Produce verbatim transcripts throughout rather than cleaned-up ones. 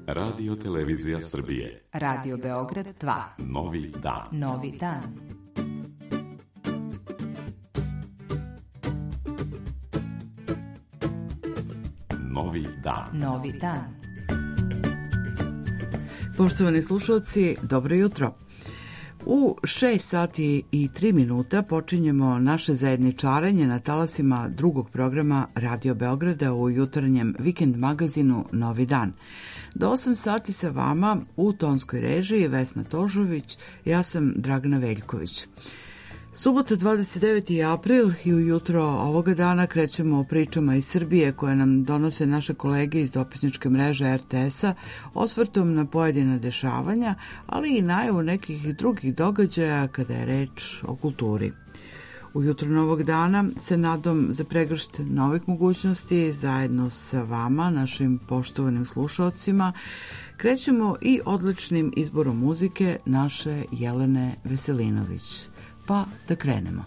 Radio Televizija Srbije. Radio Beograd dva. Novi dan. Novi dan. Novi dan. Novi dan. Poštovani slušalci, dobro jutro. U šest sati i tri minuta počinjemo naše zajedničarenje na talasima drugog programa Radio Beograda u jutarnjem vikend magazinu Novi dan. Do osam sati sa vama u tonskoj režiji Vesna Tožović, ja sam Dragana Veljković. Subota dvadeset deveti april i ujutro ovoga dana krećemo o pričama iz Srbije koje nam donose naše kolege iz dopisničke mreže er te es-a, osvrtom na pojedina dešavanja, ali i najavu nekih drugih događaja kada je reč o kulturi. Ujutro novog dana se nadom za pregršt novih mogućnosti zajedno sa vama, našim poštovanim slušalcima, krećemo i odličnim izborom muzike naše Jelene Veselinović. Pa da krenemo.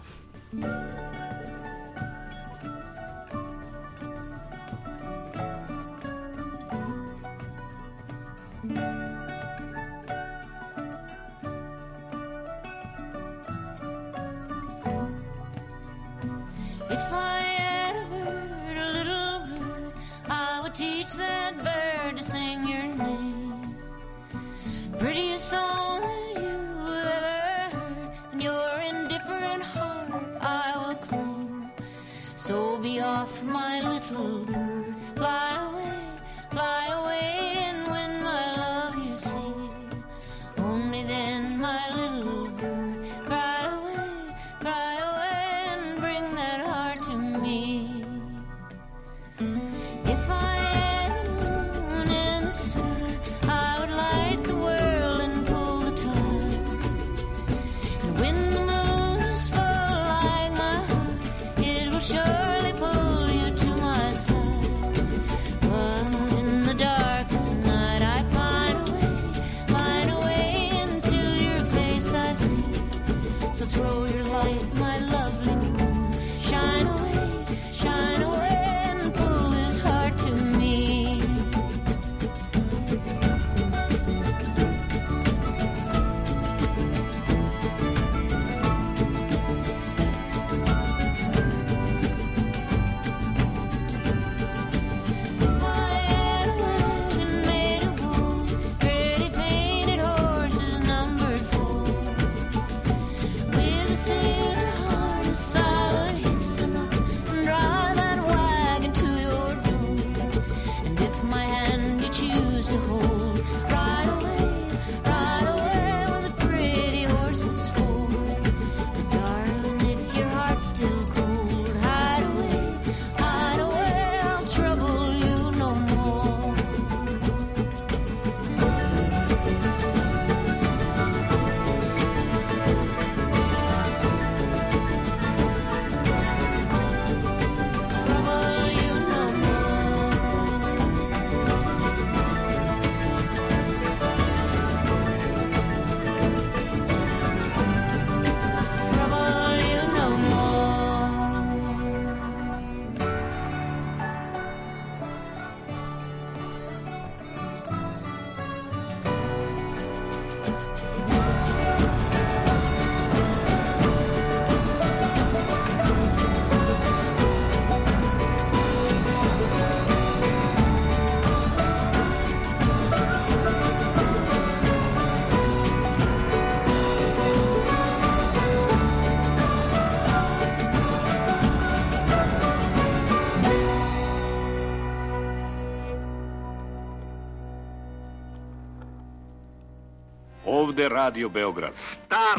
Ovde Radio Beograd. Stop!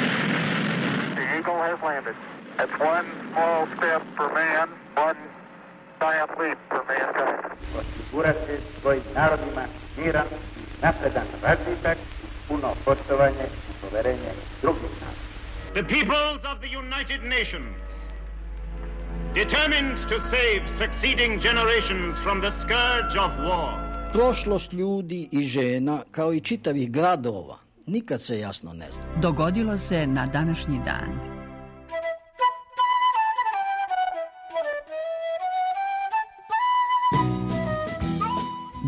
The Eagle has landed. That's one small step for man, one giant leap for mankind. Osigurati svojim narodima miran, napredan razvitak, puno poštovanje i poverenje drugih naroda. The peoples of the United Nations, determined to save succeeding generations from the scourge of war. Prošlost ljudi i žena, kao i čitavih gradova, nikad se jasno ne zna. Dogodilo se na današnji dan.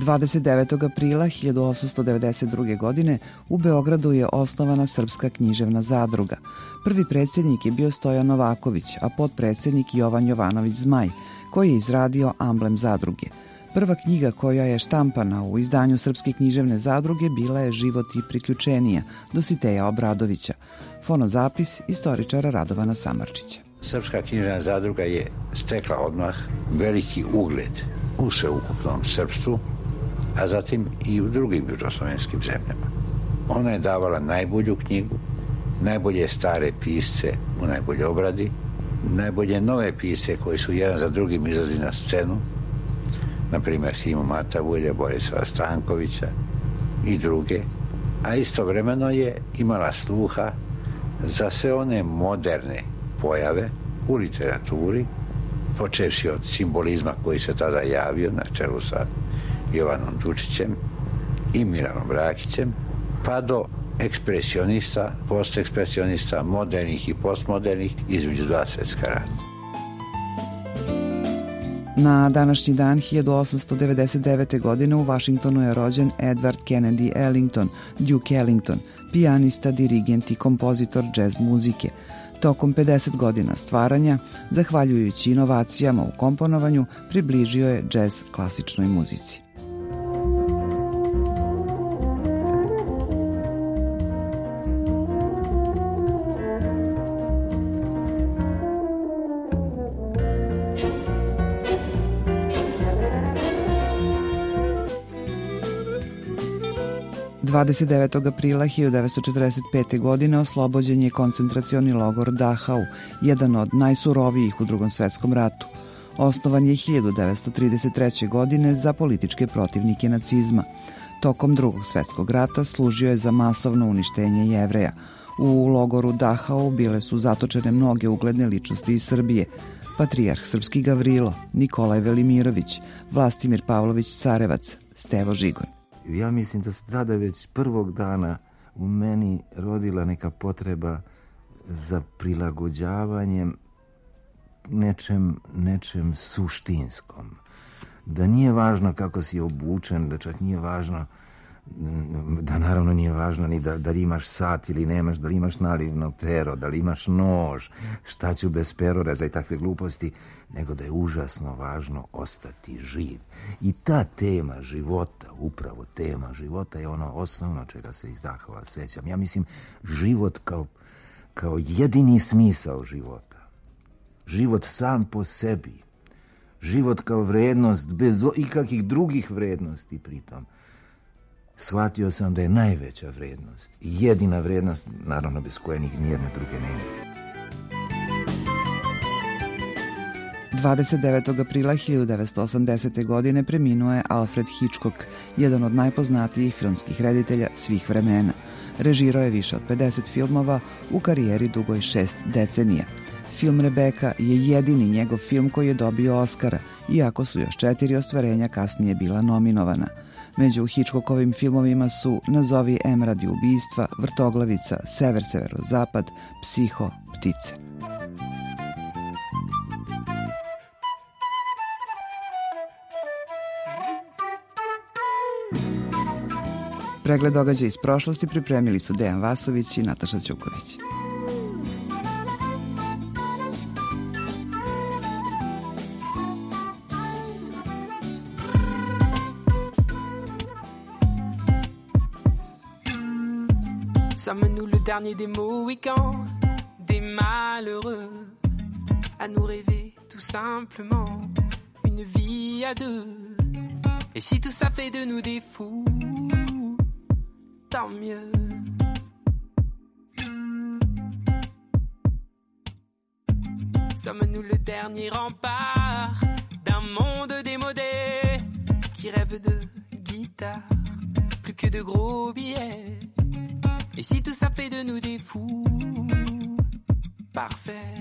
dvadeset devetog aprila hiljadu osamsto devedeset druge. godine u Beogradu je osnovana Srpska književna zadruga. Prvi predsjednik je bio Stojan Novaković, a potpredsjednik Jovan Jovanović Zmaj, koji je izradio amblem zadruge. Prva knjiga koja je štampana u izdanju Srpske književne zadruge bila je Život i priključenija Dositeja Obradovića, fonozapis istoričara Radovana Samardžića. Srpska književna zadruga je stekla odmah veliki ugled u sveukupnom srpstvu, a zatim i u drugim južnoslovenskim zemljama. Ona je davala najbolju knjigu, najbolje stare pisce u najbolje obradi, najbolje nove pisce koji su jedan za drugim izlazili na scenu, na primjer Simu Matavulja, Borislava Stankovića i druge, a istovremeno je imala sluha za sve one moderne pojave u literaturi, počevši od simbolizma koji se tada javio na čelu sa Jovanom Dučićem i Milanom Rakićem, pa do ekspresionista, postekspresionista, modernih i postmodernih između dva svjetska rata. Na današnji dan hiljadu osamsto devedeset devete. godine u Vašingtonu je rođen Edward Kennedy Ellington, Duke Ellington, pijanista, dirigent i kompozitor džez muzike. Tokom pedeset godina stvaranja, zahvaljujući inovacijama u komponovanju, približio je džez klasičnoj muzici. dvadeset devetog aprila hiljadu devetsto četrdeset pete. godine oslobođen je koncentracioni logor Dachau, jedan od najsurovijih u Drugom svetskom ratu. Osnovan je hiljadu devetsto trideset treće. godine za političke protivnike nacizma. Tokom Drugog svjetskog rata služio je za masovno uništenje Jevreja. U logoru Dachau bile su zatočene mnoge ugledne ličnosti iz Srbije. Patrijarh srpski Gavrilo, Nikolaj Velimirović, Vlastimir Pavlović Carevac, Stevo Žigon. Ja mislim da se tada već prvog dana u meni rodila neka potreba za prilagođavanjem nečem, nečem suštinskom. Da nije važno kako si obučen, da čak nije važno, da naravno nije važno ni da, da li imaš sat ili nemaš, da li imaš nalivno pero, da li imaš nož, šta ću bez peroreza i takve gluposti, nego da je užasno važno ostati živ. I ta tema života, upravo tema života je ono osnovno čega se iz Dachau sećam. Ja mislim život kao, kao jedini smisao života. Život sam po sebi. Život kao vrednost bez ikakvih drugih vrednosti pritom. Shvatio sam da je najveća vrednost i jedina vrednost, naravno bez koje nijedne druge nema. dvadeset devetog aprila hiljadu devetsto osamdesete. godine preminuo je Alfred Hitchcock, jedan od najpoznatijih filmskih reditelja svih vremena. Režirao je više od pedeset filmova u karijeri dugoj šest decenija. Film Rebeka je jedini njegov film koji je dobio Oskara, iako su još četiri ostvarenja kasnije bila nominovana. Među Hitchcockovim filmovima su Nazovi M radi ubistva, Vrtoglavica, Sever, Severozapad, Psiho, Ptice. Pregled događaja iz prošlosti pripremili su Dejan Vasović i Nataša Ćuković. Sommes-nous le dernier des Mohicans, des malheureux, à nous rêver tout simplement une vie à deux. Et si tout ça fait de nous des fous, tant mieux. Sommes-nous le dernier rempart d'un monde démodé qui rêve de guitare, plus que de gros billets? Et si tout ça fait de nous des fous, parfait.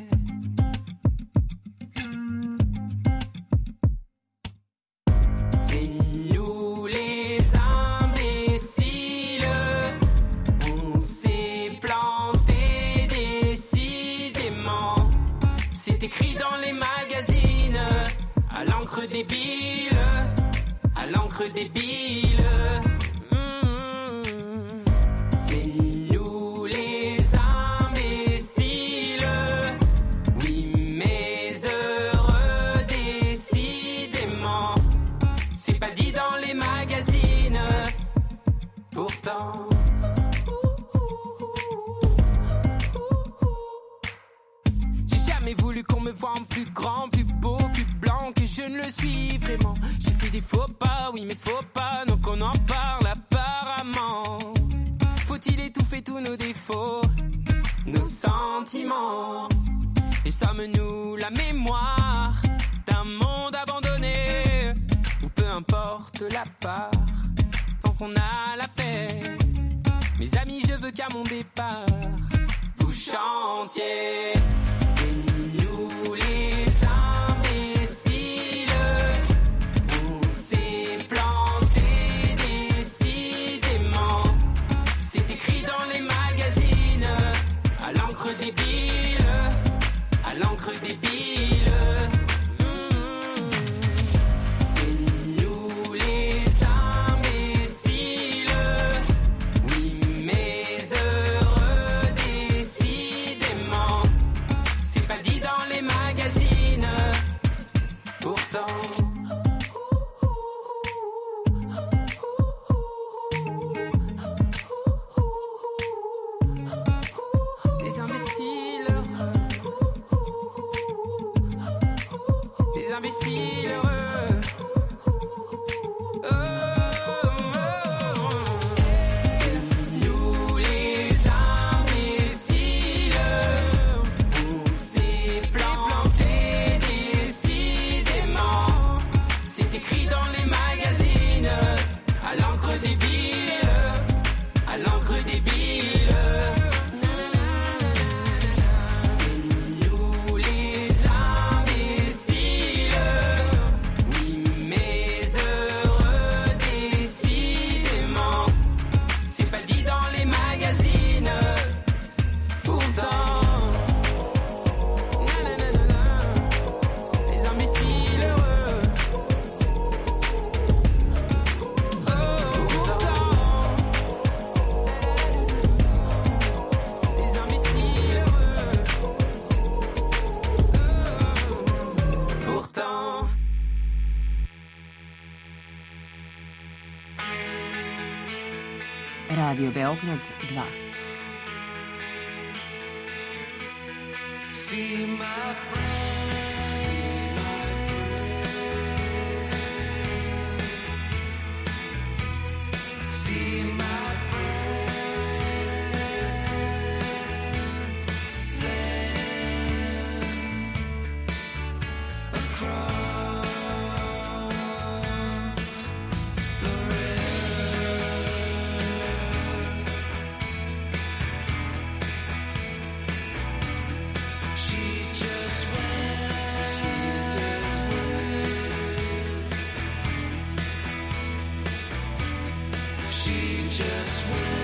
C'est nous les imbéciles, on s'est planté décidément. C'est écrit dans les magazines, à l'encre débile, à l'encre l'encre débile. Mmh, c'est nous les imbéciles. Oui, mais heureux décidément. C'est pas dit dans les magazines. Pourtant. J'ai voulu qu'on me voie en plus grand, plus beau, plus blanc que je ne le suis vraiment. J'ai fait des faux pas, oui mais faux pas, donc on en parle apparemment. Faut-il étouffer tous nos défauts, nos sentiments? Et sommes-nous la mémoire d'un monde abandonné? Ou peu importe la part, tant qu'on a la paix. Mes amis, je veux qu'à mon départ, vous chantiez. Nous les imbéciles, on s'est planté décidément. C'est écrit dans les magazines, à l'encre débile, à l'encre débile. Mmh. C'est nous les imbéciles, oui mais heureux décidément. C'est pas dit dans les magazines, pourtant. Des imbéciles, des imbéciles heureux. Oh, oh, oh. C'est nous les imbéciles. On s'est planté décidément. C'est écrit dans les magazines, à l'encre débile, à l'encre débile. C'est nous les imbéciles, oui mais heureux décidément. C'est pas dit dans les magazines, pourtant. Les imbéciles heureux. Oh, pourtant. Les imbéciles heureux. Oh, pourtant. Radio Beograd dva. See my friend. See my friend. Then across the river. She just went. She just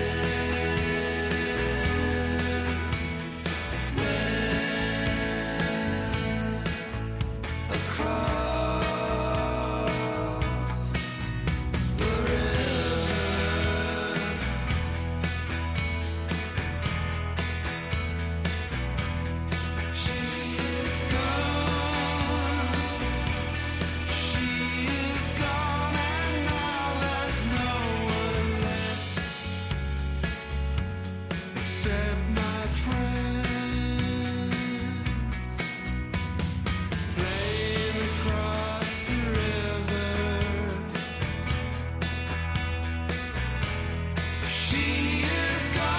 went. Went across the river. She is gone. She is gone, and now there's no one left except my friends playing across the river. She is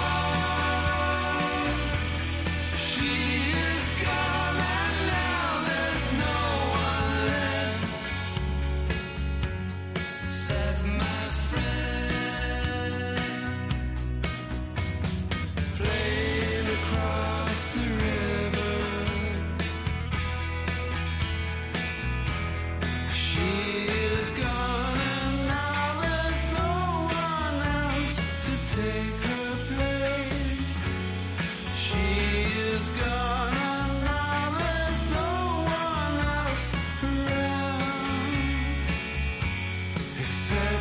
gone. She is gone, and now there's no one left except my friend playing across the river. She is gone, and now there's no one else to take her place. She is gone, and now there's no one else around except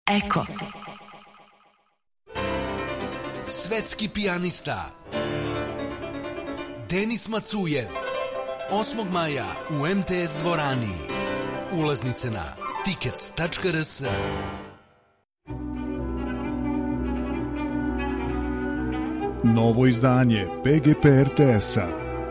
Eko. Svetski pijanista Denis Macujev osmog maja u em te es dvorani. Ulaznice na tickets tačka er es. Novo izdanje pe ge pe er te es-a.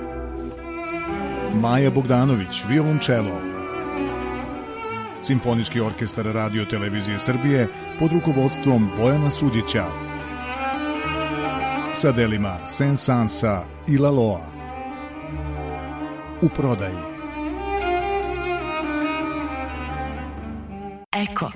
Maja Bogdanović, violončelo. Simfonijski orkestar Radio Televizije Srbije pod rukovodstvom Bojana Suđića. Sa delima Saint-Sansa i Laloa. U prodaji. Eko.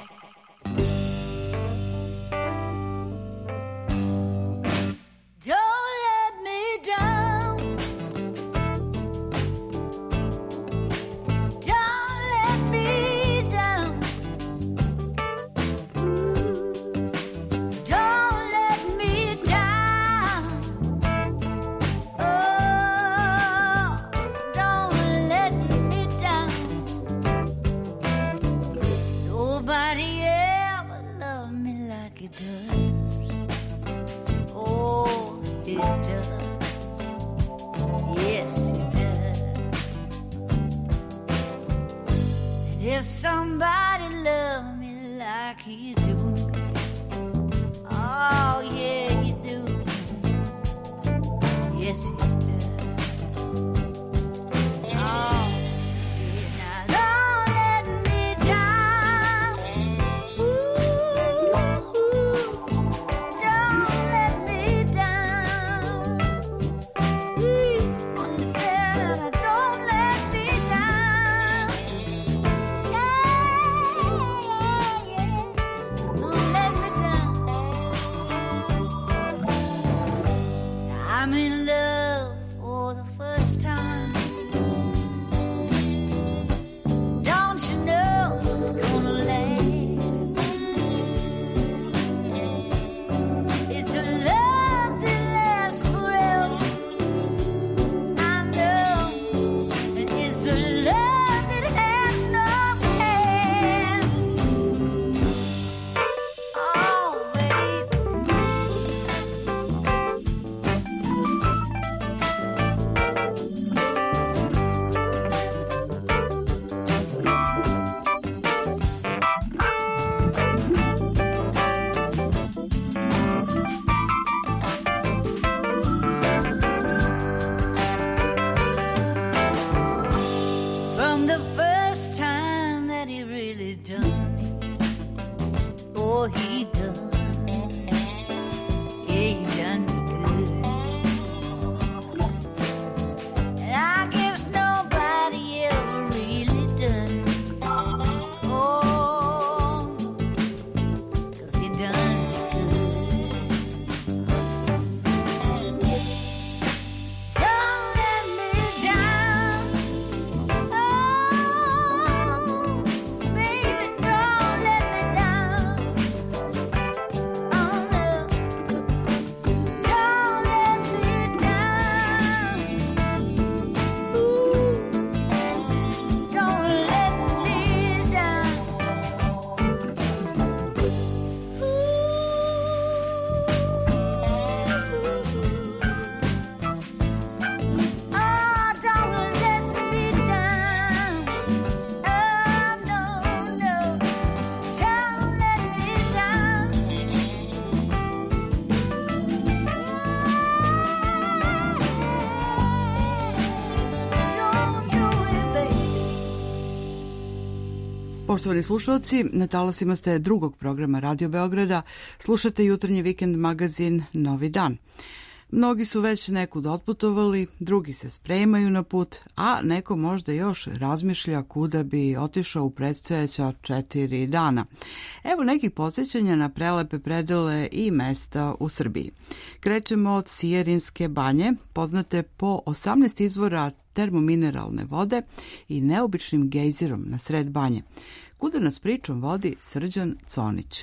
Poštovani slušalci, na talasima ste drugog programa Radio Beograda, slušate jutarnji vikend magazin Novi dan. Mnogi su već nekud otputovali, drugi se spremaju na put, a neko možda još razmišlja kuda bi otišao u predstojeća četiri dana. Evo nekih podsjećanja na prelepe predele i mesta u Srbiji. Krećemo od Sijerinske banje, poznate po osamnaest izvora termomineralne vode i neobičnim gejzirom na sred banje. Kuda nas pričom vodi Srđan Conić.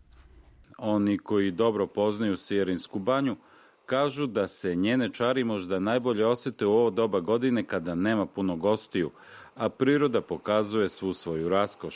Oni koji dobro poznaju Sijerinsku banju kažu da se njene čari možda najbolje osete u ovo doba godine kada nema puno gostiju, a priroda pokazuje svu svoju raskoš.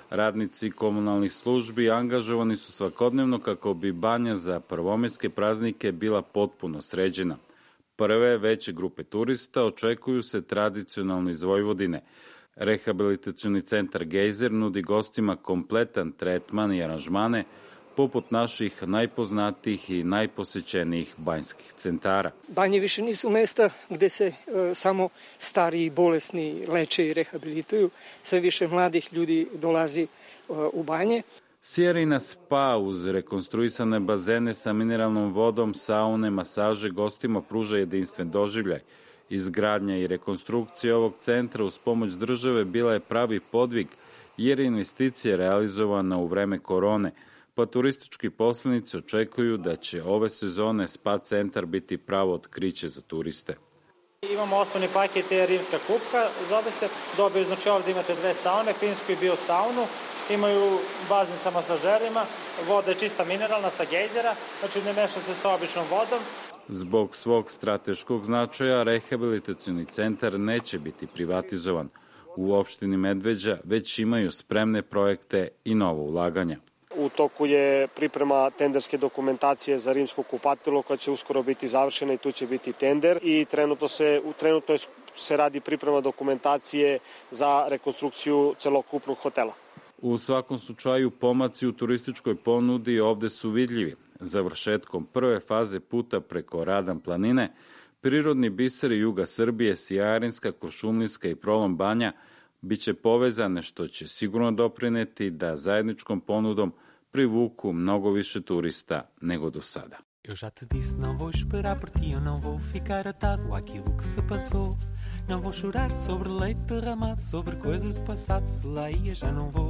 Radnici komunalnih službi angažovani su svakodnevno kako bi banja za prvomajske praznike bila potpuno sređena. Prve veće grupe turista očekuju se tradicionalno iz Vojvodine. Rehabilitacioni centar Gejzer nudi gostima kompletan tretman i aranžmane poput naših najpoznatijih i najposećenijih banjskih centara. Banje više nisu mesta gde se e, samo stari i bolesni leče i rehabilituju. Sve više mladih ljudi dolazi e, u banje. Sierina Spa uz rekonstruisane bazene sa mineralnom vodom, saune, masaže gostima pruža jedinstven doživljaj. Izgradnja i rekonstrukcija ovog centra uz pomoć države bila je pravi podvig jer je investicija realizovana u vreme korone, pa turistički poslenici očekuju da će ove sezone spa centar biti pravo otkriće za turiste. Imamo osnovni paket, je rimska kupka, zove se, dobiju, znači ovdje imate dve saune, finsku i biosaunu, imaju bazen sa masažerima, voda je čista mineralna sa gejzera, znači ne meša se sa običnom vodom. Zbog svog strateškog značaja, rehabilitacioni centar neće biti privatizovan. U opštini Medveđa već imaju spremne projekte i novo ulaganja. U toku je priprema tenderske dokumentacije za rimsko kupatilo koja će uskoro biti završena i tu će biti tender i trenutno se, trenutno se radi priprema dokumentacije za rekonstrukciju celokupnog hotela. U svakom slučaju pomaci u turističkoj ponudi ovde su vidljivi. Završetkom prve faze puta preko Radan planine, prirodni biseri juga Srbije, Sijarinska, Kuršumlijska i Prolom banja biće povezane što će sigurno doprineti da zajedničkom ponudom privuku mnogo više turista nego do sada. Eu já te disse, não vou esperar por ti, eu não vou ficar atado àquilo que se passou. Não vou chorar sobre leite derramado, sobre coisas do passado, se lá ia já não vou.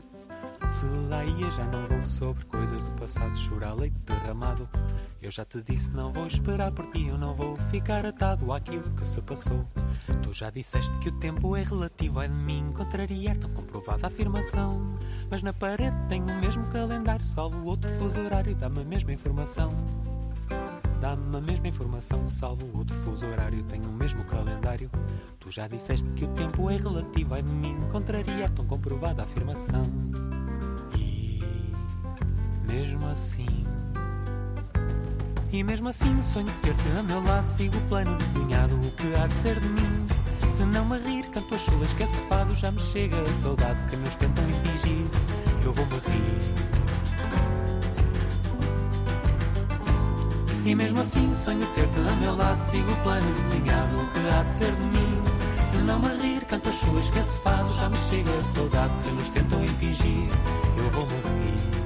Se lá ia já não vou, sobre coisas do passado, chorar leite derramado. Eu já te disse, não vou esperar por ti, eu não vou ficar atado àquilo que se passou. Tu já disseste que o tempo é relativo, é de mim contrariar tão comprovada afirmação. Mas na parede tenho o mesmo calendário, salvo o outro fuso horário, dá-me a mesma informação. Dá-me a mesma informação, salvo o outro fuso horário, tenho o mesmo calendário. Tu já disseste que o tempo é relativo, é de mim contrariar tão comprovada afirmação. E mesmo assim, e mesmo assim sonho ter-te a meu lado, sigo o plano desenhado, o que há de ser de mim. Se não me rir, canto as chulas que é fado, já me chega a saudade que nos tentam impingir. Eu vou-me rir. E mesmo assim sonho ter-te a meu lado, sigo o plano desenhado, o que há de ser de mim. Se não me rir, canto as chulas que é fado, já me chega a saudade que nos tentam impingir. Eu vou-me rir.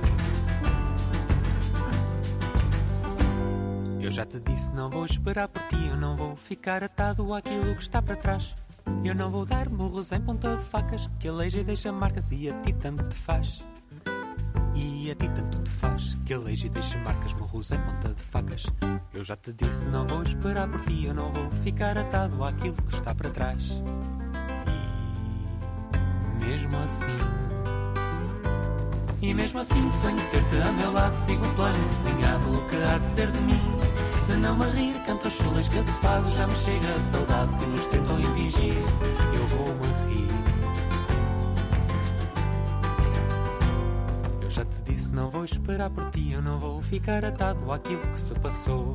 Eu já te disse, não vou esperar por ti, eu não vou ficar atado àquilo que está para trás. Eu não vou dar murros em ponta de facas, que aleija e deixa marcas e a ti tanto te faz. E a ti tanto te faz, que aleija e deixa marcas, murros em ponta de facas. Eu já te disse, não vou esperar por ti, eu não vou ficar atado àquilo que está para trás. E mesmo assim, e mesmo assim sonho ter-te a meu lado, sigo o plano desenhado, o que há de ser de mim. Se não me rir, canto as chulas que se faz, já me chega a saudade que nos tentam impingir. Eu vou-me rir. Eu já te disse, não vou esperar por ti, eu não vou ficar atado àquilo que se passou.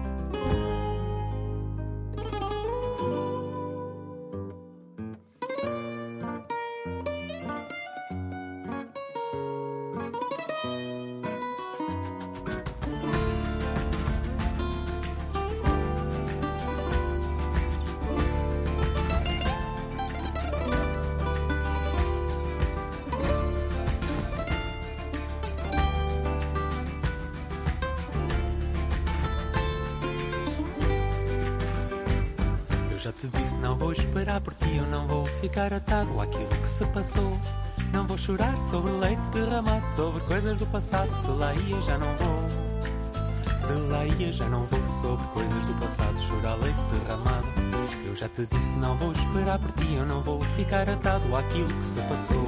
Já te disse, não vou esperar por ti, eu não vou ficar atado àquilo que se passou. Não vou chorar sobre leite derramado, sobre coisas do passado, se lá ia já não vou. Se lá ia já não vou, sobre coisas do passado, chorar leite derramado. Eu já te disse, não vou esperar por ti, eu não vou ficar atado àquilo que se passou.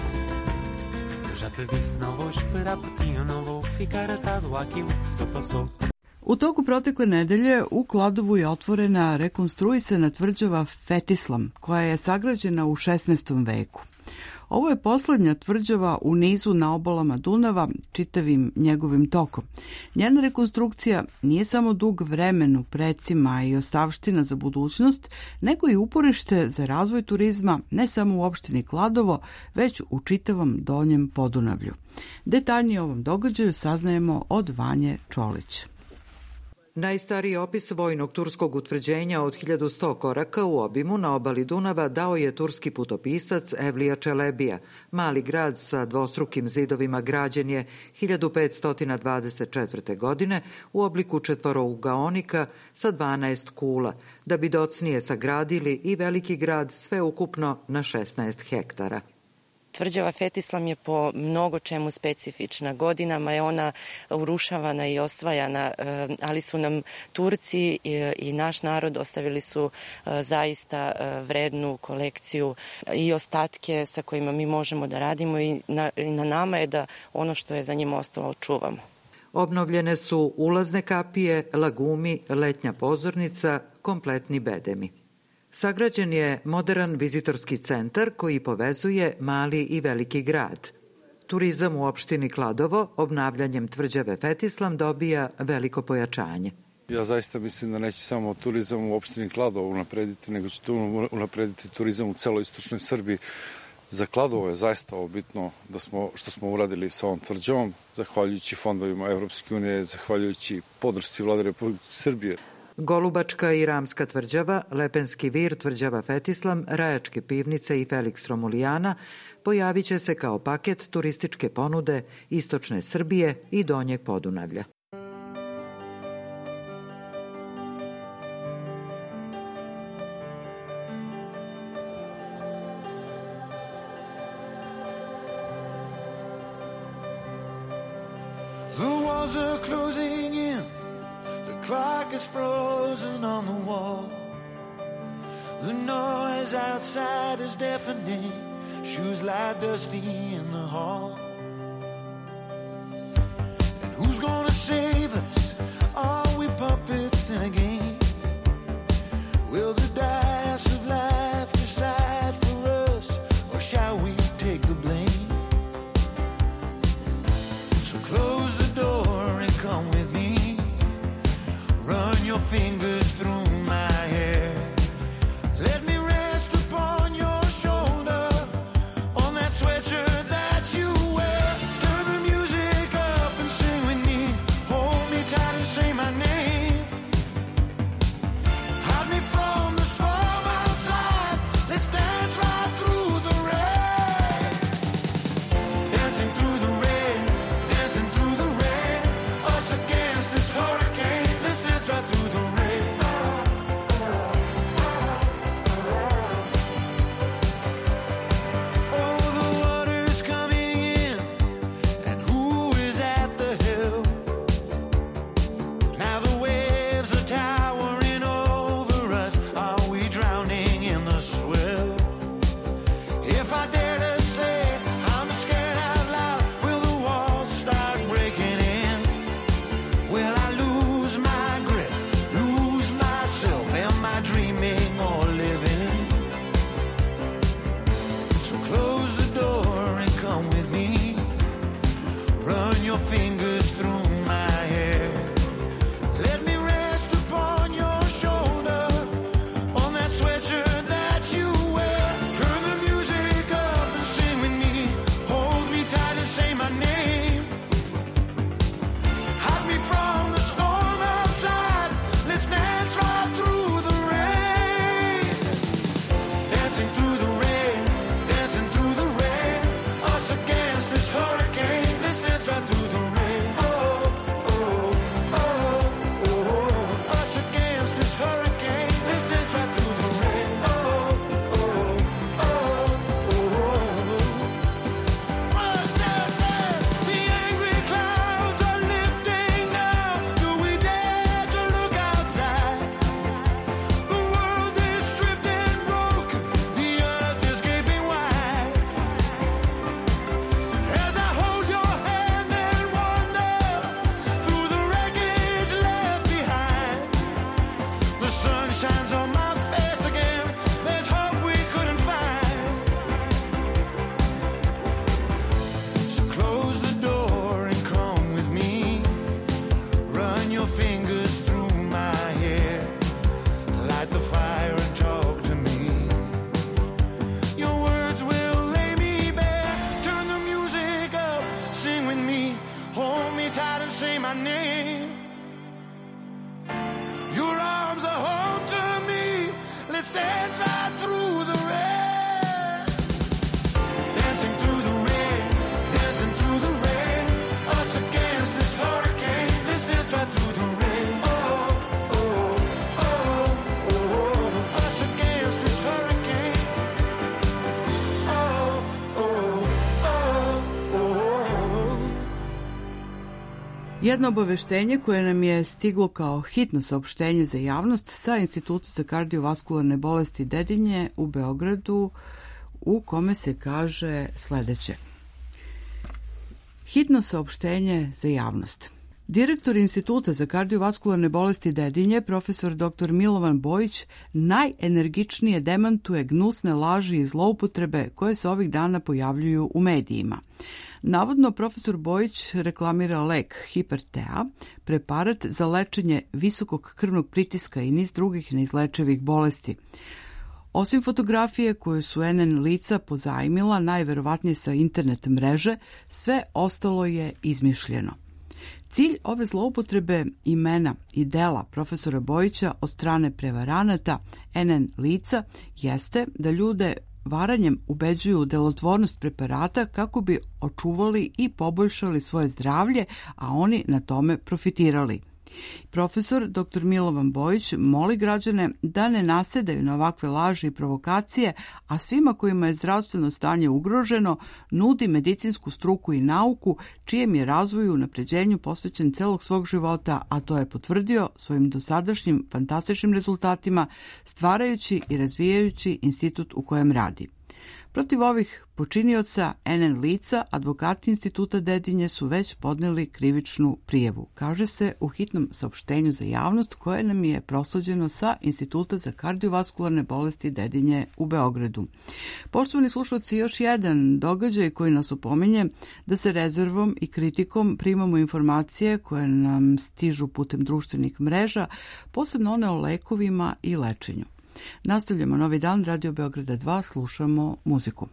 Te disse, não vou esperar por ti, eu não vou ficar atado àquilo que se passou. U toku protekle nedelje u Kladovu je otvorena rekonstruisana tvrđava Fetislam, koja je sagrađena u šesnaestom veku. Ovo je poslednja tvrđava u nizu na obalama Dunava, čitavim njegovim tokom. Njena rekonstrukcija nije samo dug vremenu, precima i ostavština za budućnost, nego i uporište za razvoj turizma ne samo u opštini Kladovo, već u čitavom Donjem Podunavlju. Detaljnije o ovom događaju saznajemo od Vanje Čolić. Najstariji opis vojnog turskog utvrđenja od hiljadu sto koraka u obimu na obali Dunava dao je turski putopisac Evlija Čelebija. Mali grad sa dvostrukim zidovima građen je hiljadu petsto dvadeset četvrte. godine u obliku četvorougaonika sa dvanaest kula, da bi docnije sagradili i veliki grad sveukupno na šesnaest hektara. Tvrđava Fetislam je po mnogo čemu specifična. Godinama je ona urušavana i osvajana, ali su nam Turci i naš narod ostavili su zaista vrednu kolekciju i ostatke sa kojima mi možemo da radimo i na, i na nama je da ono što je za njima ostalo očuvamo. Obnovljene su ulazne kapije, lagumi, letnja pozornica, kompletni bedemi. Sagrađen je modern vizitorski centar koji povezuje mali i veliki grad. Turizam u opštini Kladovo obnavljanjem tvrđave Fetislam dobija veliko pojačanje. Ja zaista mislim da neće samo turizam u opštini Kladovo unaprediti, nego će to unaprediti turizam u celoj istočnoj Srbiji. Za Kladovo je zaista ovo bitno da smo, što smo uradili sa ovom tvrđavom, zahvaljujući fondovima Evropske unije, zahvaljujući podršci Vlade Republike Srbije. Golubačka i Ramska tvrđava, Lepenski vir, tvrđava Fetislam, Rajačke pivnice i Feliks Romulijana pojavit će se kao paket turističke ponude istočne Srbije i Donjeg Podunavlja. The walls are closing in. The clock is frozen on the wall. The noise outside is deafening. Shoes lie dusty in the hall. And who's gonna save us? Are we puppets in a game? Will the dice of life decide for us, or shall we take the blame? So close the door and come with me. Run your fingers through my hair. Let me rest upon your shoulder, on that sweatshirt that you wear. Turn the music up and sing with me. Hold me tight and say my name. Hide me from the storm outside. Let's dance right through the rain. Dancing through the rain, dancing through the rain. Us against this hurricane. Let's dance right through the rain. Oh, the water's coming in, and who is at the helm? Now the waves are towering over us. Are we drowning in the swell? If I dare to say it, I'm scared out loud. Will the walls start breaking in? Will I lose my grip, lose myself? Am I dreaming or living? So close the door and come with me. Run your fingers through my hair. Let me rest upon your shoulder, on that sweatshirt that you wear. Turn the music up my name. Your arms are home to me. Let's dance right through the rain. Dancing through the rain, dancing through the rain. Us against this hurricane. Let's dance right through the rain. Oh, oh, oh, oh. Us against this hurricane. Oh, oh, oh, oh. Jedno obaveštenje koje nam je stiglo kao hitno saopštenje za javnost sa Instituta za kardiovaskularne bolesti Dedinje u Beogradu, u kome se kaže sledeće. Hitno saopštenje za javnost. Direktor Instituta za kardiovaskularne bolesti Dedinje, profesor doktor Milovan Bojić, najenergičnije demantuje gnusne laži i zloupotrebe koje se ovih dana pojavljuju u medijima. Navodno, profesor Bojić reklamira lek Hipertea, preparat za lečenje visokog krvnog pritiska i niz drugih neizlečivih bolesti. Osim fotografije koje su N N lica pozajmila, najverovatnije sa internet mreže, sve ostalo je izmišljeno. Cilj ove zloupotrebe imena i dela profesora Bojića od strane prevaranata N N lica jeste da ljude varanjem ubeđuju u delotvornost preparata kako bi očuvali i poboljšali svoje zdravlje, a oni na tome profitirali. Profesor doktor Milovan Bojić moli građane da ne nasedaju na ovakve laži i provokacije, a svima kojima je zdravstveno stanje ugroženo nudi medicinsku struku i nauku, čijem je razvoju i unapređenju posvećen celog svog života, a to je potvrdio svojim dosadašnjim fantastičnim rezultatima, stvarajući i razvijajući institut u kojem radi. Protiv ovih počinioca N N lica advokati Instituta Dedinje su već podneli krivičnu prijavu, kaže se u hitnom saopštenju za javnost koje nam je prosleđeno sa Instituta za kardiovaskularne bolesti Dedinje u Beogradu. Poštovani slušalci, još jedan događaj koji nas upominje da se rezervom i kritikom primamo informacije koje nam stižu putem društvenih mreža, posebno one o lekovima i lečenju. Nastavljamo Novi dan, Radio Beograda dva, slušamo muziku.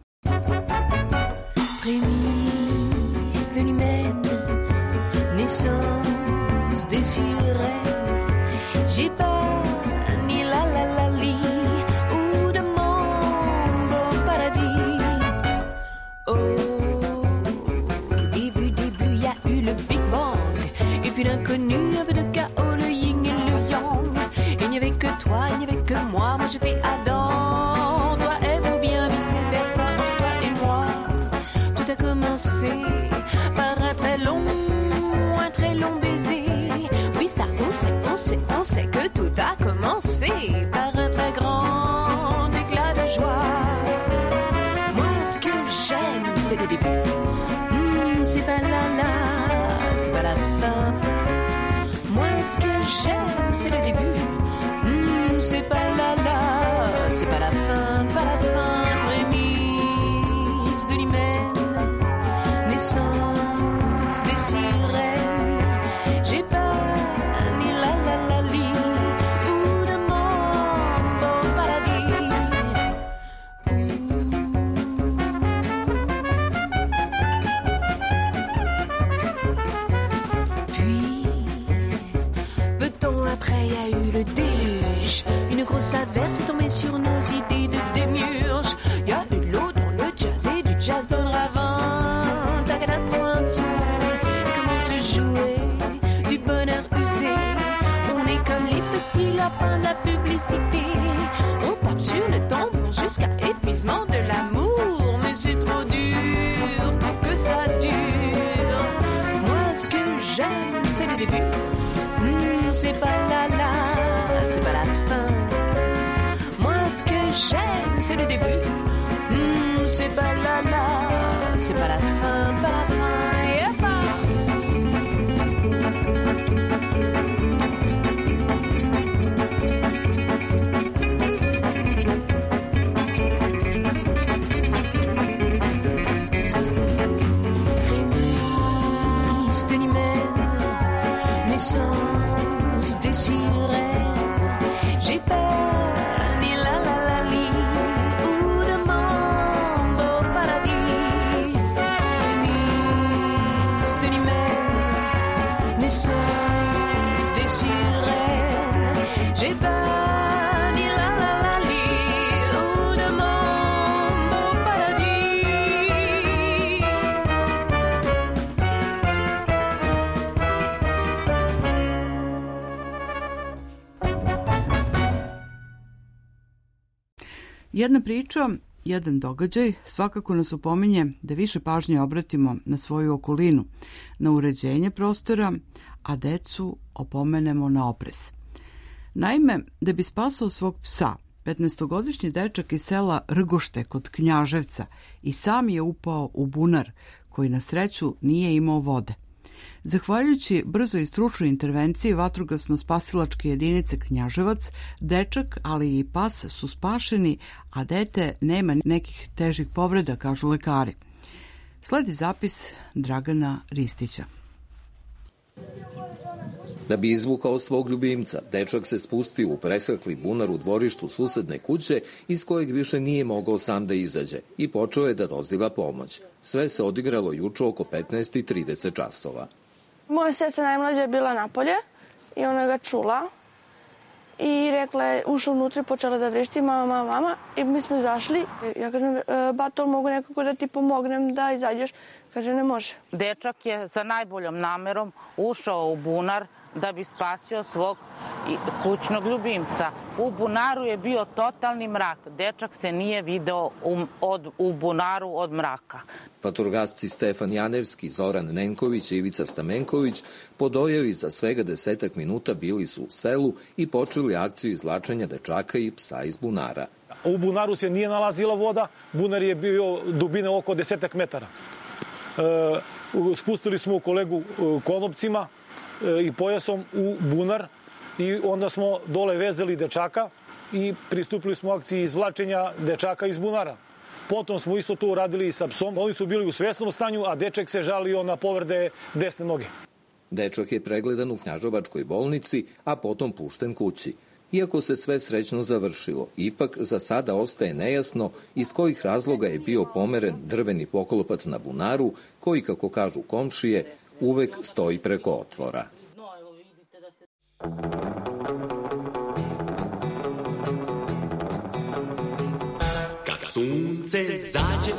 Prémices de l'humaine, naissance des sirènes, j'ai pas ni la la la li ou de mambo paradis. Au début, début, y a eu le Big Bang, et puis l'inconnu, un peu de chaos, le yin et le yang. Il n'y avait que toi, il n'y avait que moi, moi j'étais Adam, toi et vous bien vice-versa, entre toi et moi. Tout a commencé par un très long, un très long baiser. Oui ça, on sait, on sait, on sait que tout a commencé par un très grand éclat de joie. Moi ce que j'aime c'est le début, mmh, c'est pas la la, c'est pas la fin. Moi ce que j'aime c'est le début. C'est pas la la, c'est pas la fin, pas la fin. Prémisse de l'hymen, naissance des sirènes. J'ai pas ni la la la li ou de mambo paradis. Puis, peu de temps après, y a eu le déluge. Une grosse averse est tombée sur nos idées de démiurge. Y a eu de l'eau dans le jazz et du jazz dans le ravin. Tagada soin et comment se jouer du bonheur usé. On est comme les petits lapins de la publicité. On tape sur le tambour jusqu'à épuisement de l'amour. Mais c'est trop dur pour que ça dure. Moi ce que j'aime c'est le début. Mmh, c'est pas la la, c'est pas la fin. Moi ce que j'aime c'est le début. Mmh, c'est pas la la, c'est pas la fin, pas la fin. Yeah. Prémisse de l'hymen, naissance des sirènes. J'ai pas ni la la la li ou de mambo paradis. Jedna priča, jedan događaj svakako nas opominje da više pažnje obratimo na svoju okolinu, na uređenje prostora, a decu opomenemo na oprez. Naime, da bi spasao svog psa, petnaestogodišnji dečak iz sela Rgošte kod Knjaževca i sam je upao u bunar koji na sreću nije imao vode. Zahvaljujući brzoj i stručnoj intervenciji vatrogasno-spasilačke jedinice Knjaževac, dečak, ali i pas su spašeni, a dete nema nekih težih povreda, kažu lekari. Sledi zapis Dragana Ristića. Da bi izvukao svog ljubimca, dečak se spustio u presakli bunar u dvorištu susedne kuće iz kojeg više nije mogao sam da izađe i počeo je da doziva pomoć. Sve se odigralo juče oko petnaest i trideset časova. Moja sestra najmlađa je bila napolje i ona ga čula i rekla je, ušla unutra i počela da vrišti mama, mama, mama i mi smo izašli. Ja kažem, Batol, mogu nekako da ti pomognem da izađeš? Kaže, ne može. Dečak je sa najboljom namerom ušao u bunar da bi spasio svog kućnog ljubimca. U bunaru je bio totalni mrak. Dečak se nije video u, od, u bunaru od mraka. Vatrogasci Stefan Janevski, Zoran Nenković i Ivica Stamenković podojavi za svega desetak minuta bili su u selu i počeli akciju izvlačenja dečaka i psa iz bunara. U bunaru se nije nalazila voda, bunar je bio dubine oko desetak metara. E, spustili smo kolegu konopcima i pojasom u bunar i onda smo dole vezali dečaka i pristupili smo akciji izvlačenja dečaka iz bunara. Potom smo isto to uradili i sa psom. Oni su bili u svesnom stanju, a dečak se žalio na povrede desne noge. Dečak je pregledan u Knjaževačkoj bolnici, a potom pušten kući. Iako se sve srećno završilo, ipak za sada ostaje nejasno iz kojih razloga je bio pomeren drveni poklopac na bunaru, koji, kako kažu komšije, uvek stoji preko otvora. Kad sunce zađe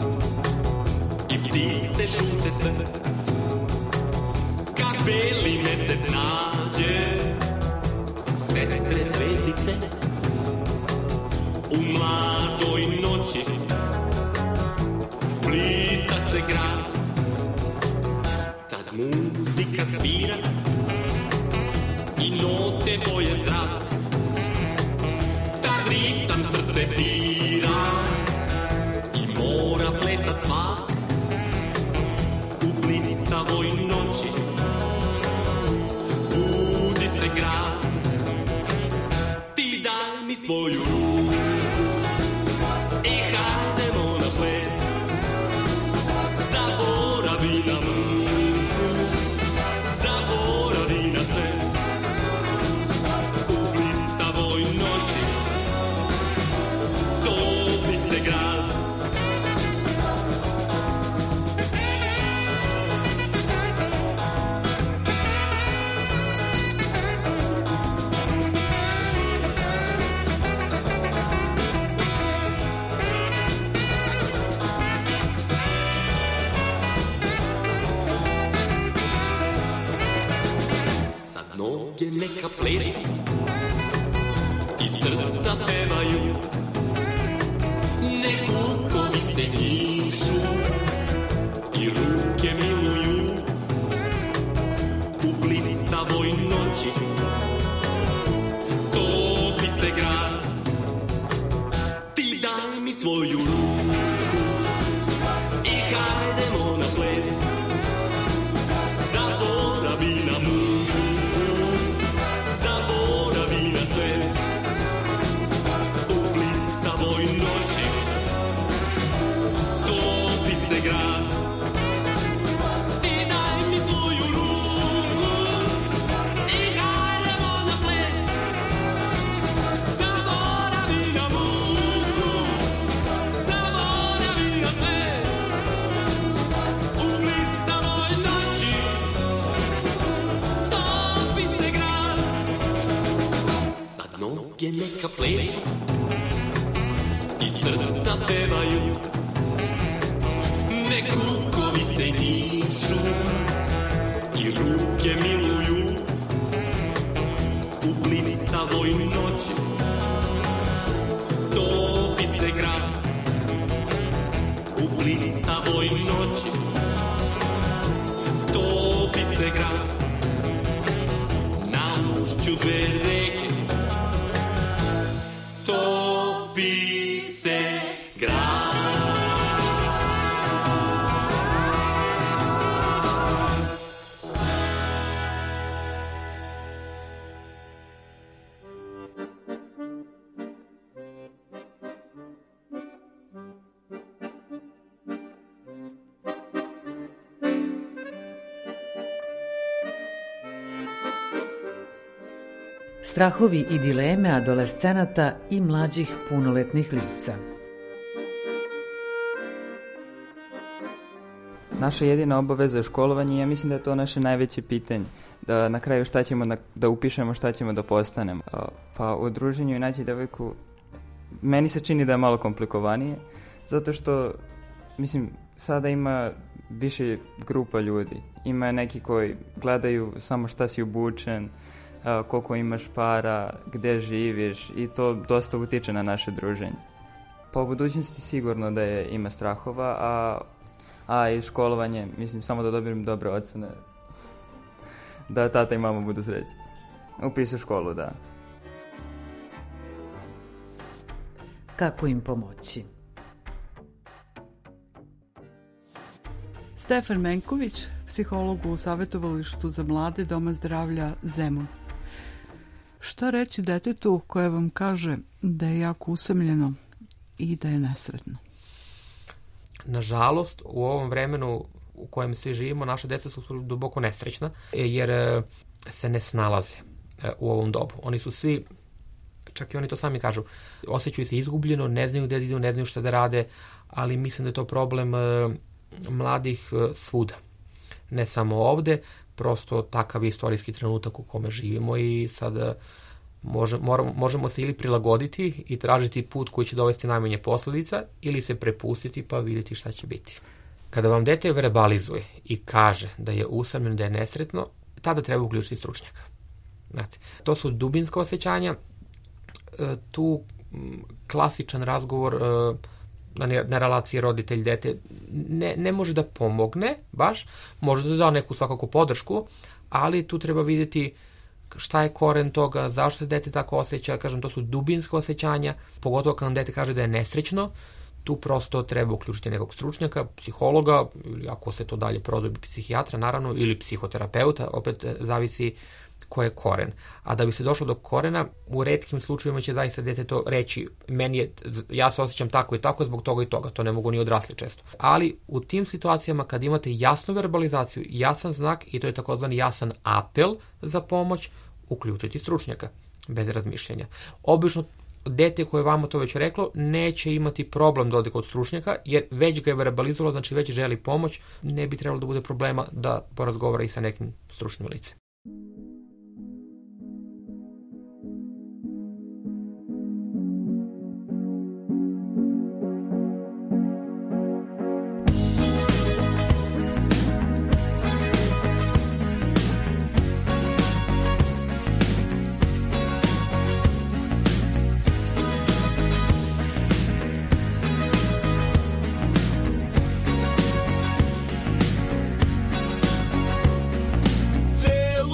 i ptice šute sve, kad beli mesec nađe sestre zvezdice u mladoj noći, blista se grad, tad muzika svira i note boje zrak, tad ritam srce tira i mora plesat svat u blistavoj noći, budi se grad, ti daj mi svoju ruku i hajdemo na ples, zaboravi na muku, zaboravi na sve, u blistavoj noći topi se grad. Noge neka plešu i srca pevaju, nek kukovi se njišu i ruke miluju, u blistavoj noći topi se grad, ti daj mi svoju ruku i hajdemo na ples, zaboravi na muku, zaboravi na sve, u blistavoj noći topi se grad, ti daj mi svoju ruku i hajdemo na ples, zaboravi na muku, zaboravi na sve, u blistavoj noći topi se grad. Sad noge neka plešu i srca pevaju, nek kukovi se njišu i ruke miluju, u blistavoj noći topi u blistavoj noći topi se grad, na ušću dve reke topi se grad. Strahovi i dileme adolescenata i mlađih punoletnih lica. Naša jedina obaveza je školovanje i ja mislim da je to naše najveće pitanje. Da na kraju šta ćemo da, da upišemo, šta ćemo da postanemo. Pa u druženju i naći devojku meni se čini da je malo komplikovanije, zato što mislim sada ima više grupa ljudi. Ima neki koji gledaju samo šta si obučen, koliko imaš para, gde živiš i to dosta utiče na naše druženje. Pa u budućnosti sigurno da je ima strahova, a, a i školovanje, mislim samo da dobijem dobre ocene, da tata i mama budu sreći. Upišu školu, da. Kako im pomoći? Stefan Menković, psiholog u savjetovalištu za mlade Doma zdravlja Zemun. Šta reći detetu koje vam kaže da je jako usamljeno i da je nesretno? Nažalost, u ovom vremenu u kojem svi živimo, naše deca su duboko nesrećna jer se ne snalaze u ovom dobu. Oni su svi, čak i oni to sami kažu, osjećaju se izgubljeno, ne znaju gde idu, ne znaju šta da rade, ali mislim da je to problem mladih svuda. Ne samo ovde, prosto takav je istorijski trenutak u kome živimo i sad može, moramo, možemo se ili prilagoditi i tražiti put koji će dovesti najmanje posledica ili se prepustiti pa vidjeti šta će biti. Kada vam dete verbalizuje i kaže da je usamljeno, da je nesretno, tada treba uključiti stručnjaka. Znate, to su dubinska osjećanja, tu klasičan razgovor na relaciji roditelj-dete ne, ne može da pomogne baš, može da da neku svakako podršku, ali tu treba vidjeti šta je koren toga, zašto se dete tako osjeća, kažem, to su dubinska osjećanja, pogotovo kad dete kaže da je nesrećno, tu prosto treba uključiti nekog stručnjaka, psihologa, ili ako se to dalje produbi psihijatra, naravno, ili psihoterapeuta, opet zavisi ko je koren. A da bi se došlo do korena, u retkim slučajevima će zaista dete to reći, meni je, ja se osjećam tako i tako zbog toga i toga, to ne mogu ni odrasli često. Ali u tim situacijama kad imate jasnu verbalizaciju, jasan znak i to je takozvani jasan apel za pomoć, uključiti stručnjaka, bez razmišljanja. Obično dete koje vama to već reklo neće imati problem da ode kod stručnjaka, jer već ga je verbalizovalo, znači već želi pomoć, ne bi trebalo da bude problema da porazgovara i sa nekim stručnim licem. Celu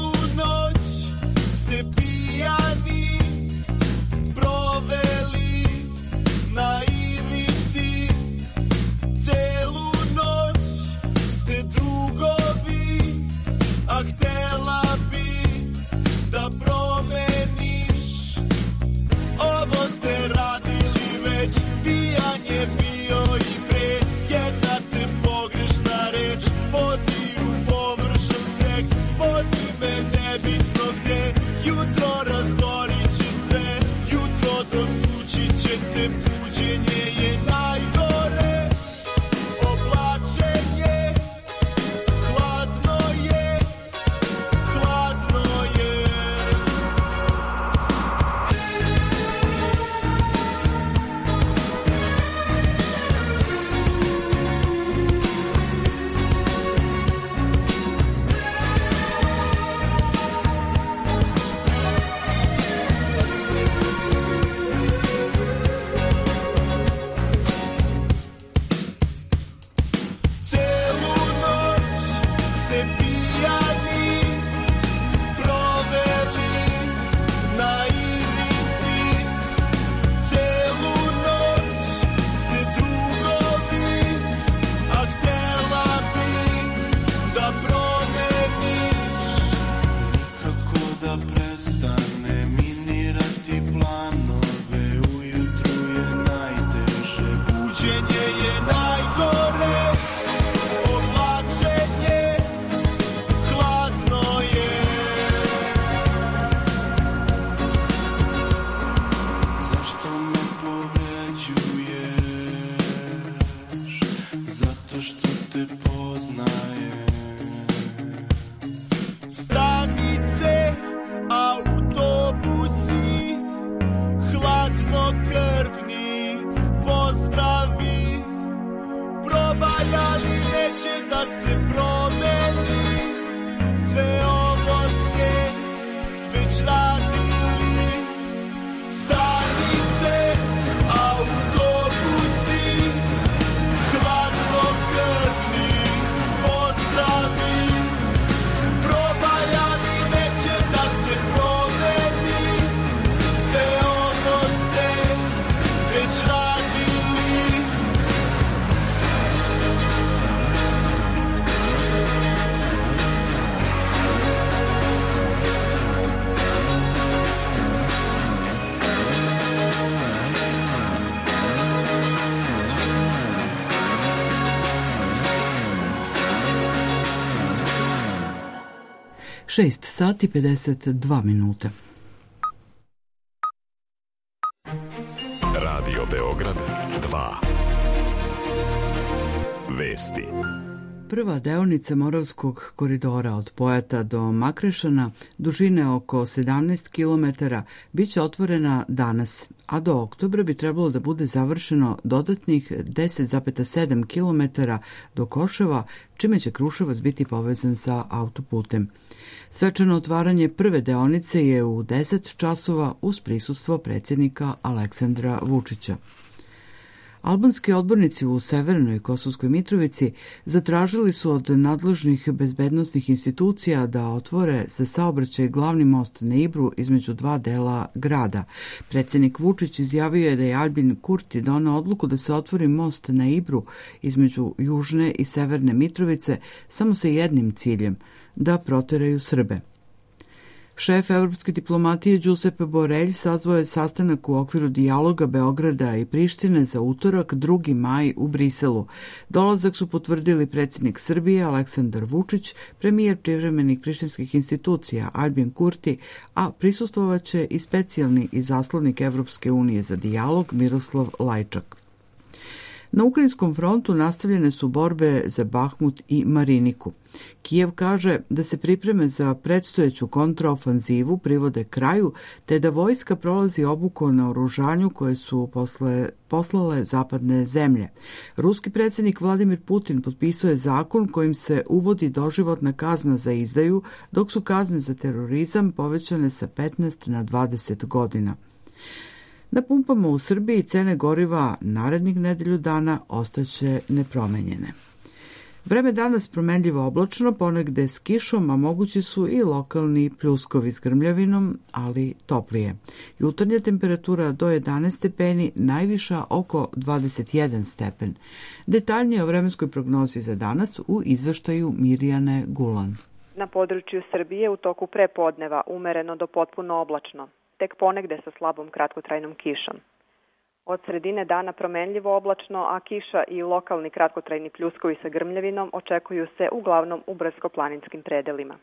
te poznaje. Stanice, autobusi, hladnokrvni pozdravi, probaj ali neće da se promeni, sve ovo ste već radili. Stanice, autobusi, hladnokrvni pozdravi, probaj ali neće da se promeni, sve ovo ste već radili. šest sati pedeset dva minuta. Radio Beograd dva. Vesti. Prva deonica Moravskog koridora od Pojata do Makrešana, dužine oko sedamnaest kilometara, bit će otvorena danas, a do oktobra bi trebalo da bude završeno dodatnih deset zarez sedam kilometara do Koševa, čime će Kruševac biti povezan sa autoputem. Svečano otvaranje prve deonice je u deset časova uz prisustvo predsjednika Aleksandra Vučića. Albanski odbornici u Severnoj Kosovskoj Mitrovici zatražili su od nadležnih bezbednosnih institucija da otvore za saobraćaj glavni most na Ibru između dva dela grada. Predsjednik Vučić izjavio je da je Albin Kurti doneo odluku da se otvori most na Ibru između Južne i Severne Mitrovice samo sa jednim ciljem, da proteraju Srbe. Šef evropske diplomatije Giuseppe Borrell sazvao je sastanak u okviru dijaloga Beograda i Prištine za utorak drugi maj u Briselu. Dolazak su potvrdili predsjednik Srbije Aleksandar Vučić, premijer privremenih prištinskih institucija Albin Kurti, a prisustvovaće i specijalni izaslanik Evropske unije za dijalog Miroslav Lajčak. Na ukrajinskom frontu nastavljene su borbe za Bahmut i Mariniku. Kijev kaže da se pripreme za predstojeću kontraofanzivu privode kraju, te da vojska prolazi obuku na oružanju koje su posle, poslale zapadne zemlje. Ruski predsjednik Vladimir Putin potpisao je zakon kojim se uvodi doživotna kazna za izdaju, dok su kazne za terorizam povećane sa petnaest na dvadeset godina. Na pumpama u Srbiji cene goriva narednih nedelju dana ostaće nepromenjene. Vreme danas promenljivo oblačno, ponegde s kišom, a mogući su i lokalni pljuskovi s grmljavinom, ali toplije. Jutarnja temperatura do jedanaest stepeni, najviša oko dvadeset jedan stepen. Detaljnije o vremenskoj prognozi za danas u izveštaju Mirjane Gulan. Na području Srbije u toku prepodneva umereno do potpuno oblačno, tek ponegde sa slabom kratkotrajnom kišom. Od sredine dana promenljivo oblačno, a kiša i lokalni kratkotrajni pljuskovi sa grmljavinom očekuju se uglavnom u brdsko-planinskim predelima.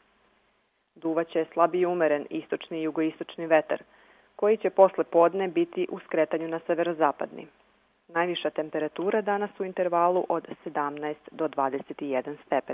Duvaće slabiji umeren istočni i jugoistočni vetar, koji će posle podne biti u skretanju na severozapadni. Najviša temperatura danas u intervalu od sedamnaest do dvadeset jedan stepen.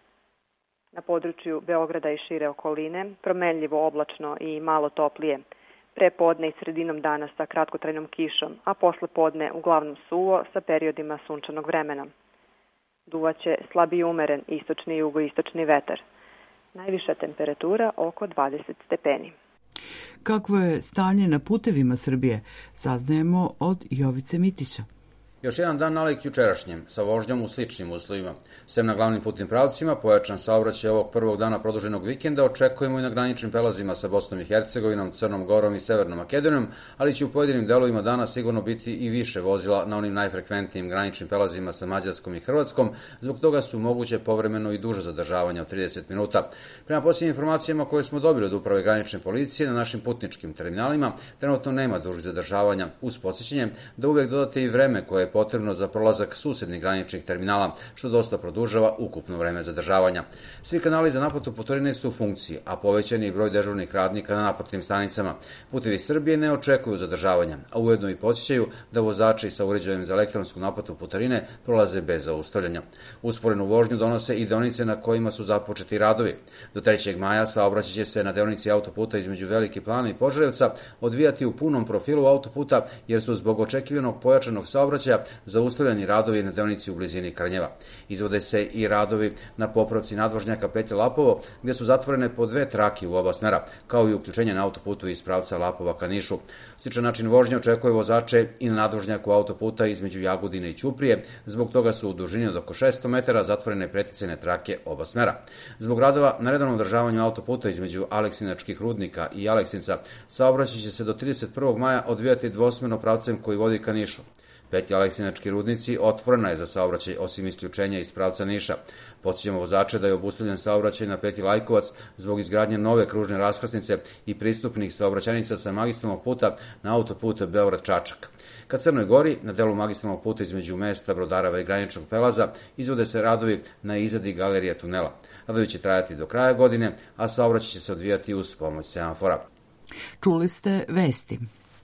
Na području Beograda i šire okoline promenljivo oblačno i malo toplije, pre podne i sredinom dana sa kratkotrajnom kišom, a posle podne uglavnom suvo sa periodima sunčanog vremena. Duvaće slabiji umeren istočni i jugoistočni vetar. Najviša temperatura oko dvadeset stepeni. Kakvo je stanje na putevima Srbije, saznajemo od Jovice Mitića. Još jedan dan nalik jučerašnjem, sa vožnjom u sličnim uslovima. Sem na glavnim putnim pravcima, pojačan saobraćaj ovog prvog dana produženog vikenda očekujemo i na graničnim prelazima sa Bosnom i Hercegovinom, Crnom Gorom i Severnom Makedonijom, ali će u pojedinim delovima dana sigurno biti i više vozila na onim najfrekventnijim graničnim prelazima sa Mađarskom i Hrvatskom, zbog toga su moguće povremeno i duže zadržavanja od trideset minuta. Prema posljednjim informacijama koje smo dobili od uprave granične policije na našim putničkim terminalima, trenutno nema dužih zadržavanja, uz podsjećanje da uvek dodate i vreme koje je potrebno za prolazak susednih graničnih terminala, što dosta produžava ukupno vreme zadržavanja. Svi kanali za naplatu putarine su u funkciji, a povećan je i broj dežurnih radnika na naplatnim stanicama. Putevi Srbije ne očekuju zadržavanja, a ujedno i podsjećaju da vozači sa uređajem za elektronsku naplatu putarine prolaze bez zaustavljanja. Usporenu vožnju donose i deonice na kojima su započeti radovi. Do trećeg maja saobraćaj će se na deonici autoputa između Velike Plane i Požarevca odvijati u punom profilu autoputa, jer su zbog očekivanog pojačanog saobraćaja zaustavljeni radovi na deonici u blizini Krnjeva. Izvode se i radovi na popravci nadvožnjaka Petlje Lapovo, gde su zatvorene po dve trake u oba smera, kao i uključenje na autoputu iz pravca Lapova ka Nišu. Sličan način vožnje očekuje vozače i na nadvožnjaku autoputa između Jagodine i Ćuprije, zbog toga su u dužini od oko šesto metara zatvorene preticajne trake oba smera. Zbog radova na redovnom održavanju autoputa između Aleksinačkih rudnika i Aleksinca, saobraćaj će se do trideset prvog maja odvijati dvosmerno pravcem koji vodi ka Nišu. Petlja Aleksinački rudnici otvorena je za saobraćaj osim isključenja iz pravca Niša. Podsjećamo vozače da je obustavljen saobraćaj na petlji Lajkovac zbog izgradnje nove kružne raskrsnice i pristupnih saobraćajnica sa magistralnog puta na autoput Beograd-Čačak. Ka Crnoj Gori, na delu magistralnog puta između mesta Brodareva i graničnog prelaza, izvode se radovi na izradi galerije tunela. Radovi će trajati do kraja godine, a saobraćaj će se odvijati uz pomoć semafora. Čuli ste vesti.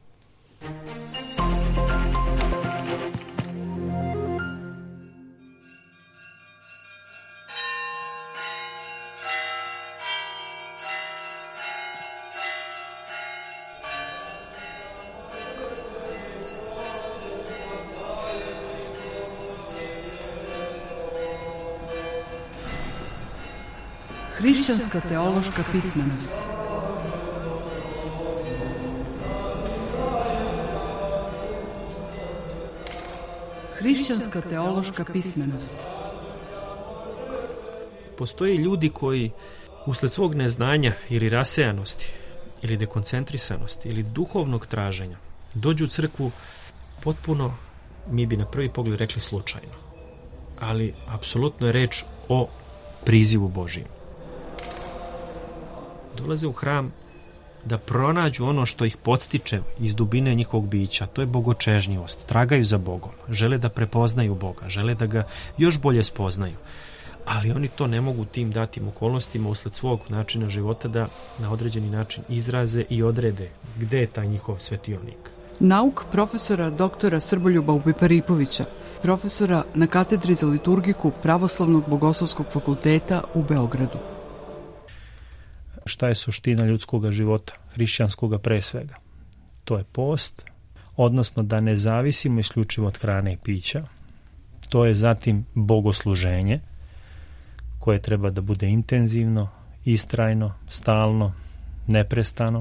Hrišćanska teološka pismenost. Hrišćanska teološka pismenost. Postoje ljudi koji usled svog neznanja ili rasejanosti ili dekoncentrisanosti ili duhovnog traženja dođu u crkvu potpuno, mi bi na prvi pogled rekli slučajno, ali apsolutno je reč o prizivu Božijem. Dolaze u hram da pronađu ono što ih podstiče iz dubine njihovog bića, to je bogočežnjivost, tragaju za Bogom, žele da prepoznaju Boga, žele da ga još bolje spoznaju, ali oni to ne mogu tim datim okolnostima usled svog načina života da na određeni način izraze i odrede gde je taj njihov svetionik. Nauk profesora doktora Srboljuba Upiparipovića, profesora na katedri za liturgiku Pravoslavnog bogoslovskog fakulteta u Beogradu. Šta je suština ljudskog života, hrišćanskog pre svega? To je post, odnosno da ne zavisimo isključivo od hrane i pića. To je zatim bogosluženje, koje treba da bude intenzivno, istrajno, stalno, neprestano.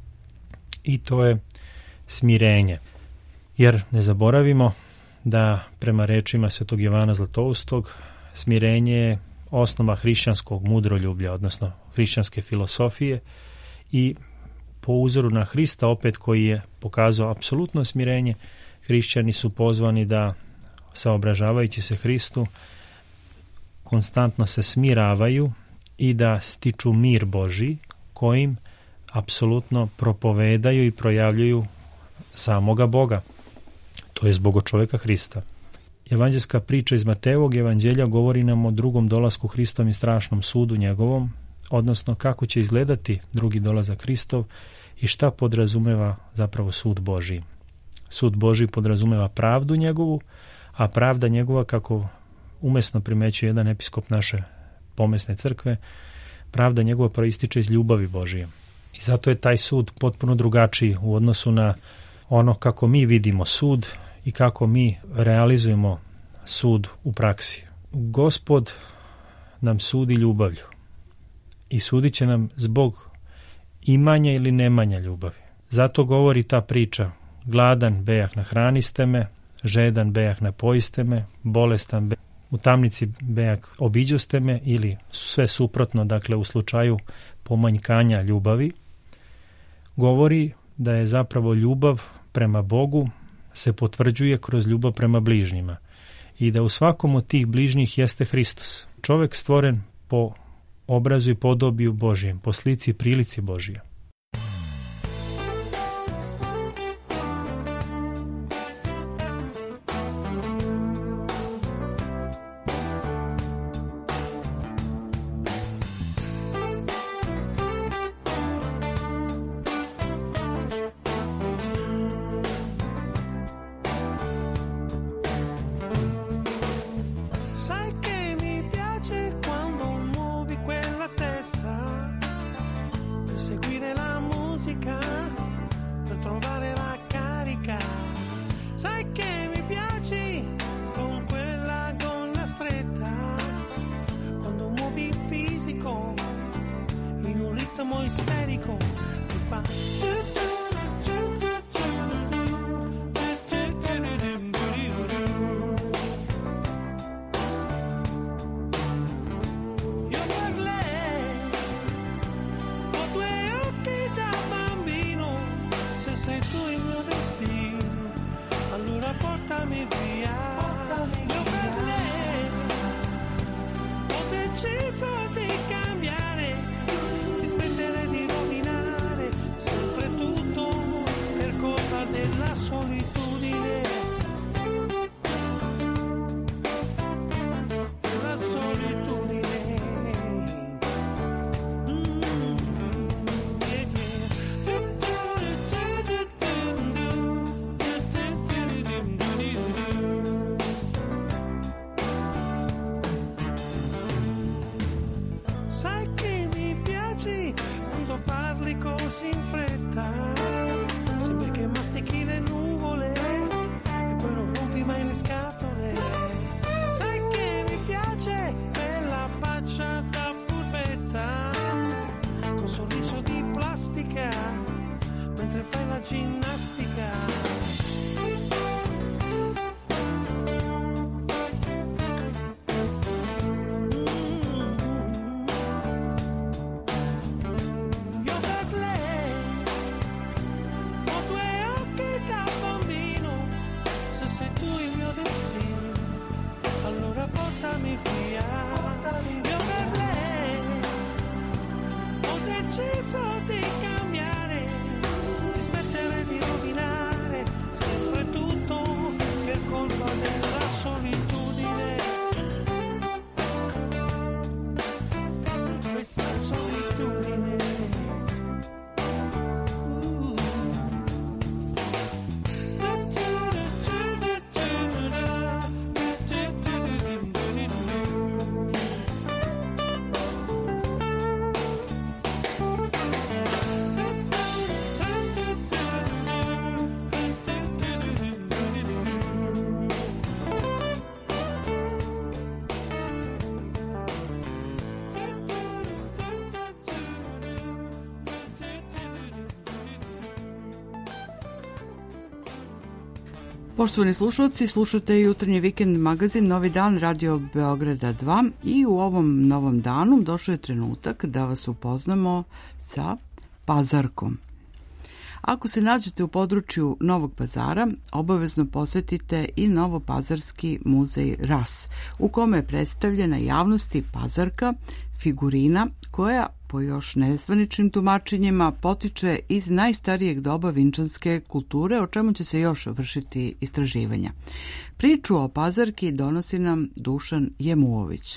I to je smirenje. Jer ne zaboravimo da prema rečima svetog Jovana Zlatoustog, smirenje je osnova hrišćanskog mudroljublja, odnosno hrišćanske filosofije, i po uzoru na Hrista, opet koji je pokazao apsolutno smirenje, hrišćani su pozvani da, saobražavajući se Hristu, konstantno se smiravaju i da stiču mir Božji, kojim apsolutno propovedaju i projavljuju samoga Boga, to je Bogo čoveka Hrista. Evanđelska priča iz Matejevog evanđelja govori nam o drugom dolasku Hristom i strašnom sudu njegovom, odnosno kako će izgledati drugi dolazak Hristov i šta podrazumeva zapravo sud Božji. Sud Božji podrazumeva pravdu njegovu, a pravda njegova, kako umesno primećuje jedan episkop naše pomesne crkve, pravda njegova proističe iz ljubavi Božije. I zato je taj sud potpuno drugačiji u odnosu na ono kako mi vidimo sud i kako mi realizujemo sud u praksi. Gospod nam sudi ljubavlju i sudit će nam zbog imanja ili nemanja ljubavi. Zato govori ta priča: gladan bejah nahraniste me, žedan bejah napojiste me, bolestan bejah u tamnici bejah obiđoste me, ili sve suprotno, dakle u slučaju pomanjkanja ljubavi. Govori da je zapravo ljubav prema Bogu se potvrđuje kroz ljubav prema bližnjima i da u svakom od tih bližnjih jeste Hristos, čovek stvoren po obrazu i podobiju Božijem, po slici i prilici Božije. isterico mi fa io per lei ho due occhi da bambino, se sei tu il mio destino allora portami via. Io per lei ho deciso di cambiare, di smettere di rovinare sempre tutto per colpa della solitudine. La solitudine. Sai che mi piaci quando parli così in fretta, sembra che mastichi le nuvole e poi non rompi mai le scatole. Sai che mi piace quella faccia da furbetta con sorriso di plastica mentre fai la ginnastica. Io per lei ho due occhi da bambino, se sei tu il mio destino allora portami via. Io per lei ho deciso di cambiare, di smettere di rovinare sempre tutto per colpa della solitudine. Questa solitudine. Poštovani slušalci, slušate jutarnji vikend magazin Novi dan Radio Beograda dva i u ovom novom danu došao je trenutak da vas upoznamo sa Pazarkom. Ako se nađete u području Novog Pazara, obavezno posetite i Novopazarski muzej Ras, u kome je predstavljena javnosti Pazarka, figurina koja po još nezvaničnim tumačenjima potiče iz najstarijeg doba vinčanske kulture, o čemu će se još vršiti istraživanja. Priču o Pazarki donosi nam Dušan Jemuović.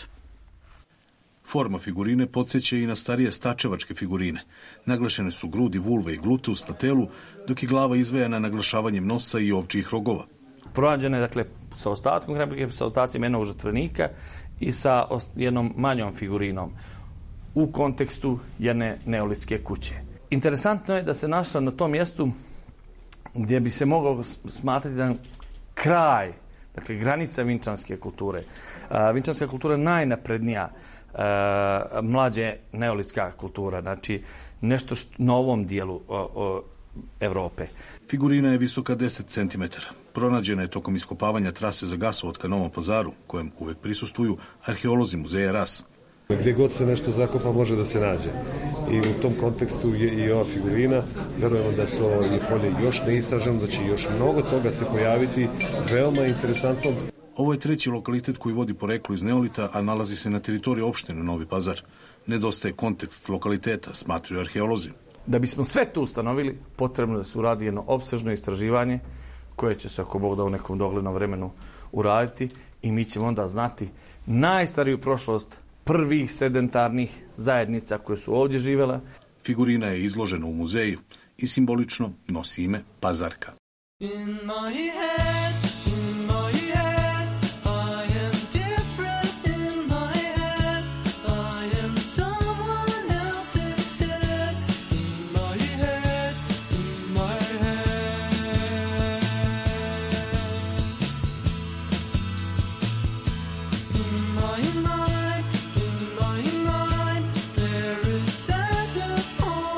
Forma figurine podsjeća i na starije stačevačke figurine. Naglašene su grudi, vulva i gluteus na telu, dok je glava izvejana naglašavanjem nosa i ovčijih rogova. Pronađena je, dakle, sa ostatkom replike, sa ostacima jednog žrtvenika i sa jednom manjom figurinom u kontekstu jedne neolitske kuće. Interesantno je da se našla na tom mjestu gdje bi se mogao smatrati da kraj, dakle granica vinčanske kulture. Vinčanska kultura je najnaprednija mlađe neolitska kultura, znači nešto što, na ovom dijelu o, o, Evrope. Figurina je visoka deset centimetara. Pronađena je tokom iskopavanja trase za gasovod ka Novom Pazaru, kojem uvek prisustvuju arheolozi muzeja Ras. Gdje god se nešto zakopa može da se nađe. I u tom kontekstu je i ova figurina. Verujemo da to je polje još neistraženo, da će još mnogo toga se pojaviti. Veoma interesantno. Ovo je treći lokalitet koji vodi poreklo iz neolita, a nalazi se na teritoriji opštine Novi Pazar. Nedostaje kontekst lokaliteta, smatraju arheolozi. Da bismo sve to ustanovili, potrebno da se uradi jedno opsežno istraživanje koje će se, ako Bog da, u nekom doglednom vremenu uraditi i mi ćemo onda znati najstariju prošlost prvih sedentarnih zajednica koje su ovdje živjela. Figurina je izložena u muzeju i simbolično nosi ime Pazarka. In my head, in my head, I am different in my head. I am someone else instead. In my head, in my head. In my mind, in my mind, there is sadness all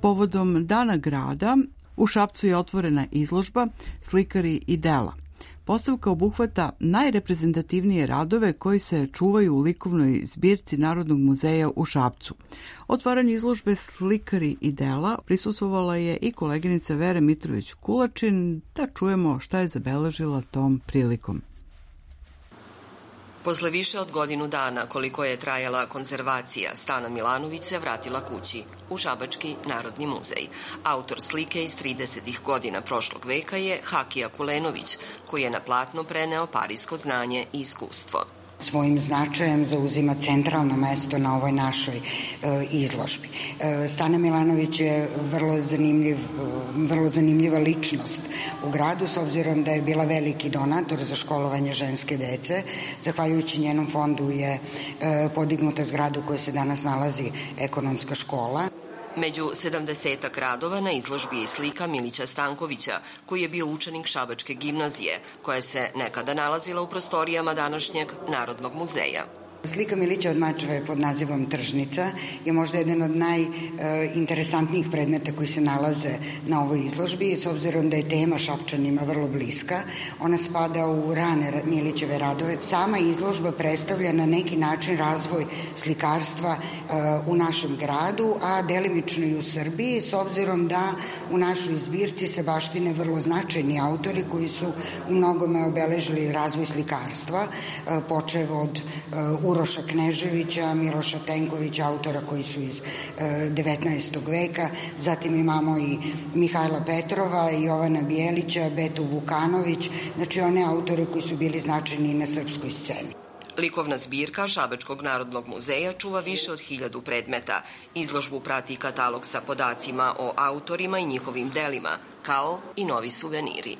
Povodom Dana grada u Šapcu je otvorena izložba Slikari i dela. Postavka obuhvata najreprezentativnije radove koji se čuvaju u likovnoj zbirci Narodnog muzeja u Šapcu. Otvaranju izložbe Slikari i dela prisustvovala je i koleginica Vera Mitrović-Kulačin, da čujemo šta je zabeležila tom prilikom. Posle više od godinu dana koliko je trajala konzervacija, Stana Milanović se vratila kući, u Šabački Narodni muzej. Autor slike iz tridesetih godina prošlog veka je Hakija Kulenović, koji je na platno preneo parijsko znanje i iskustvo. Svojim značajem zauzima centralno mesto na ovoj našoj e, izložbi. E, Stana Milanović je vrlo, zanimljiv, vrlo zanimljiva ličnost u gradu, s obzirom da je bila veliki donator za školovanje ženske dece. Zahvaljujući njenom fondu je e, podignuta zgrada u kojoj se danas nalazi ekonomska škola. Među sedamdesetak radova na izložbi je slika Milića Stankovića, koji je bio učenik Šabačke gimnazije, koja se nekada nalazila u prostorijama današnjeg Narodnog muzeja. Slika Milića od Mačve pod nazivom Tržnica je možda jedan od najinteresantnijih predmeta koji se nalaze na ovoj izložbi, s obzirom da je tema Šapčanima vrlo bliska. Ona spada u rane Milićeve radove. Sama izložba predstavlja na neki način razvoj slikarstva u našem gradu, a delimično i u Srbiji, s obzirom da u našoj zbirci se baštine vrlo značajni autori koji su u mnogome obeležili razvoj slikarstva, počev od Uroša Kneževića, Miloša Tenkovića, autora koji su iz devetnaestog veka, zatim imamo i Mihajla Petrova, Jovana Bijelića, Betu Vukanović, znači one autore koji su bili značajni na srpskoj sceni. Likovna zbirka Šabačkog Narodnog muzeja čuva više od hiljadu predmeta. Izložbu prati katalog sa podacima o autorima i njihovim delima, kao i novi suveniri.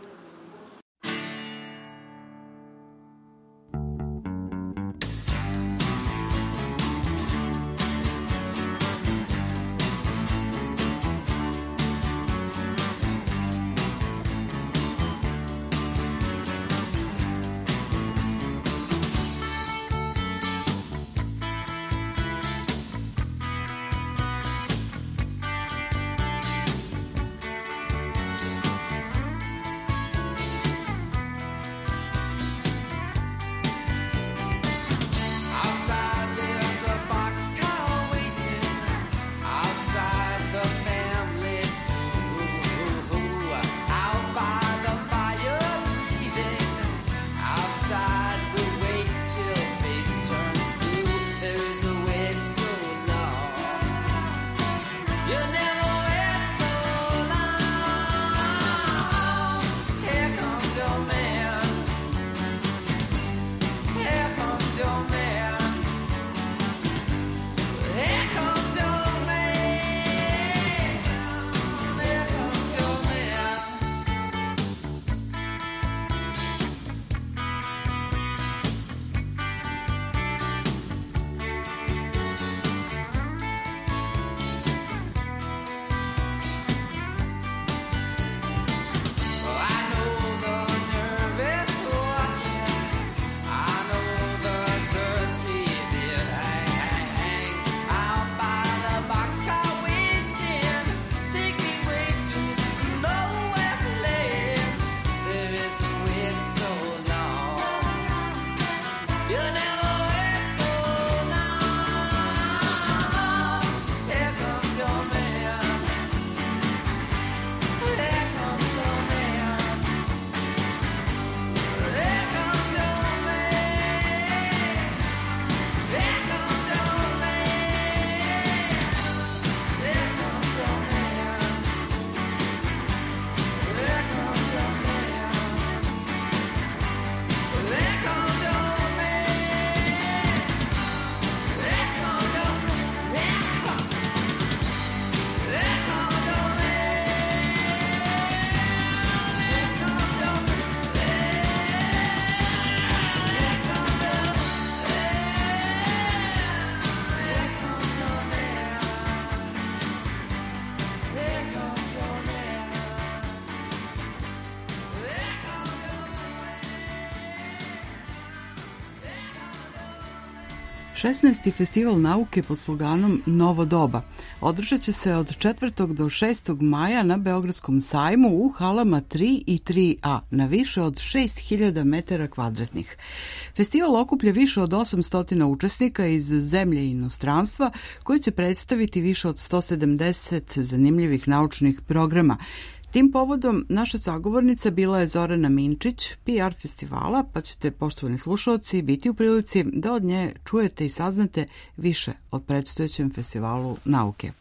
šesnaesti festival nauke pod sloganom Novo doba održat će se od četvrtog do šestog maja na Beogradskom sajmu u halama tri i tri a na više od šest hiljada metara kvadratnih. Festival okuplja više od osamsto učesnika iz zemlje i inostranstva koji će predstaviti više od sto sedamdeset zanimljivih naučnih programa. Tim povodom naša sagovornica bila je Zorana Minčić, P R festivala, pa ćete, poštovani slušalci, biti u prilici da od nje čujete i saznate više o predstojećem festivalu nauke.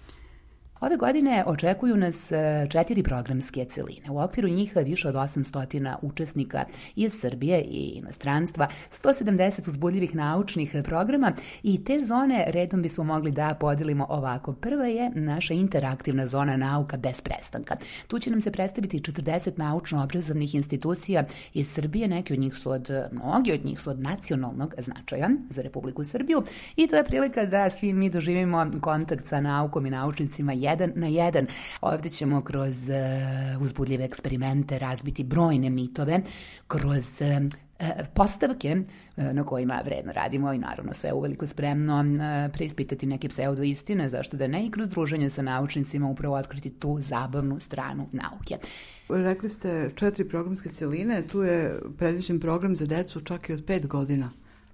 Ove godine očekuju nas četiri programske celine. U okviru njih više od osamsto učesnika iz Srbije i inostranstva, sto sedamdeset uzbudljivih naučnih programa i te zone redom bismo mogli da podelimo ovako. Prva je naša interaktivna zona nauka bez prestanka. Tu će nam se predstaviti četrdeset naučno-obrazovnih institucija iz Srbije, neki od njih su od, mnogi od njih su od nacionalnog značaja za Republiku Srbiju i to je prilika da svi mi doživimo kontakt sa naukom i naučnicima jedan na jedan. Ovdje ćemo kroz uh, uzbudljive eksperimente razbiti brojne mitove, kroz uh, postavke uh, na kojima vredno radimo i naravno sve uveliko spremno uh, preispitati neke pseudoistine, zašto da ne, i kroz druženje sa naučnicima upravo otkriti tu zabavnu stranu nauke. Rekli ste četiri programske celine, tu je predviđen program za decu čak i od pet godina.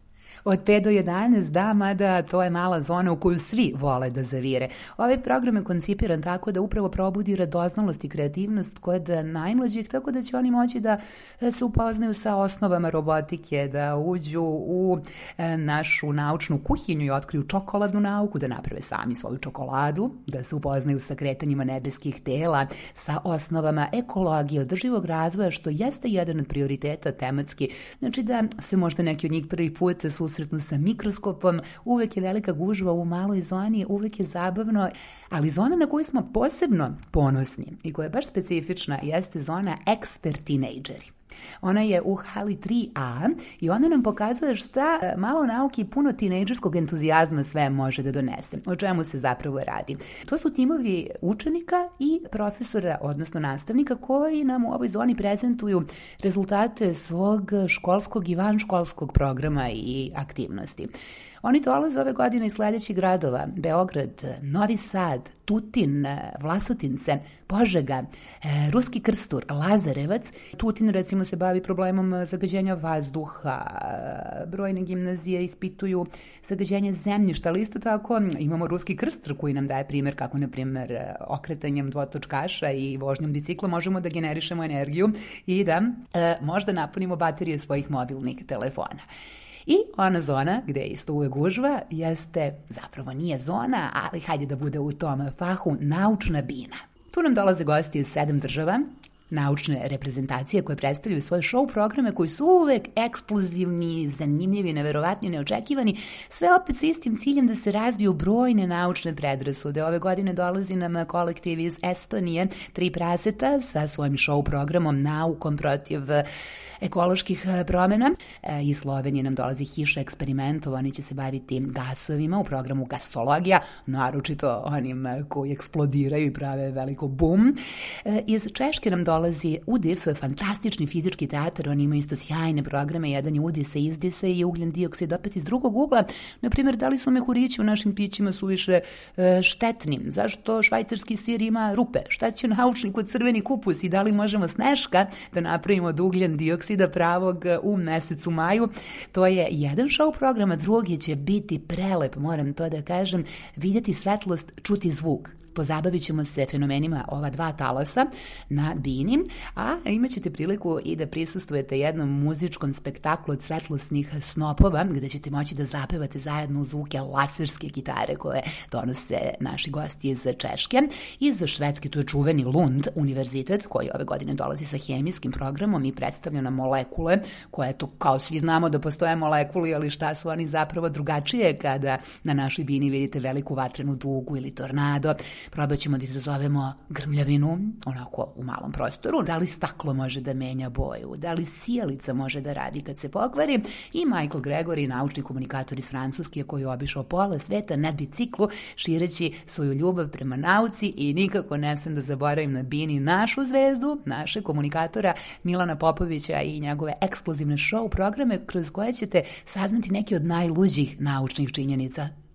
Od pet do jedanaest, da, mada to je mala zona u koju svi vole da zavire. Ovaj program je koncipiran tako da upravo probudi radoznalost i kreativnost kod najmlađih, tako da će oni moći da se upoznaju sa osnovama robotike, da uđu u našu naučnu kuhinju i otkriju čokoladnu nauku, da naprave sami svoju čokoladu, da se upoznaju sa kretanjima nebeskih tela, sa osnovama ekologije, održivog razvoja, što jeste jedan od prioriteta tematski. Znači da se možda neki od njih prvi put susretnu sa mikroskopom, uvek je velika gužva u maloj zoni, uvek je zabavno, ali zona na koju smo posebno ponosni i koja je baš specifična jeste zona Expert Teenageri. Ona je u hali tri a i ona nam pokazuje šta malo nauke i puno tinejdžerskog entuzijazma sve može da donese. O čemu se zapravo radi? To su timovi učenika i profesora, odnosno nastavnika, koji nam u ovoj zoni prezentuju rezultate svog školskog i vanškolskog programa i aktivnosti. Oni dolaze ove godine iz sledećih gradova: Beograd, Novi Sad, Tutin, Vlasotince, Požega, Ruski Krstur, Lazarevac. Tutin recimo se bavi problemom zagađenja vazduha, brojne gimnazije ispituju zagađenje zemljišta, ali isto tako imamo Ruski Krstur koji nam daje primjer kako, na primjer, okretanjem dvotočkaša i vožnjom bicikla možemo da generišemo energiju i da e, možda napunimo baterije svojih mobilnih telefona. I ona zona gde je isto uvek gužva jeste, zapravo nije zona, ali hajde da bude u tom fahu, naučna bina. Tu nam dolaze gosti iz sedam država, naučne reprezentacije koje predstavljaju svoje show programe koji su uvek eksplozivni, zanimljivi, neverovatni, neočekivani, sve opet sa istim ciljem da se razviju brojne naučne predrasude. Ove godine dolazi nam kolektiv iz Estonije, Tri praseta, sa svojim show programom Naukom protiv ekoloških promjena. Iz Slovenije nam dolazi Hiša eksperimentova, oni će se baviti gasovima u programu Gasologija, naročito onim koji eksplodiraju i prave veliko bum. Iz Češke nam dolazi U D I F, fantastični fizički teatar, oni imaju isto sjajne programe, jedan je udisa, izdisa i ugljen dioksid opet iz drugog ugla. Naprimjer, da li su mehurići u našim pićima suviše e, štetni? Zašto švajcarski sir ima rupe? Šta će naučnik od crveni kupus i da li možemo sneška da napravimo od ugljen dioksida pravog u mesecu maju? To je jedan show programa, drugi će biti prelep, moram to da kažem, vidjeti svetlost, čuti zvuk. Pozabavit ćemo se fenomenima ova dva talasa na bini, a imat ćete priliku i da prisustujete jednom muzičkom spektaklu od svetlosnih snopova, gde ćete moći da zapevate zajedno uz zvuke laserske gitare koje donose naši gosti iz Češke. Iz Švedske tu je čuveni Lund univerzitet, koji ove godine dolazi sa hemijskim programom i predstavlja nam molekule, koje to, kao svi znamo da postoje molekuli, ali šta su oni zapravo drugačije kada na našoj bini vidite veliku vatrenu dugu ili tornado. Probat ćemo da izazovemo grmljavinu, onako u malom prostoru, da li staklo može da menja boju, da li sijalica može da radi kad se pokvari, i Michael Gregory, naučni komunikator iz Francuske koji je obišao pola sveta na biciklu, šireći svoju ljubav prema nauci, i nikako ne smem da zaboravim na bini našu zvezdu, naše komunikatora Milana Popovića i njegove eksplozivne show programe kroz koje ćete saznati neki od najluđih naučnih činjenica.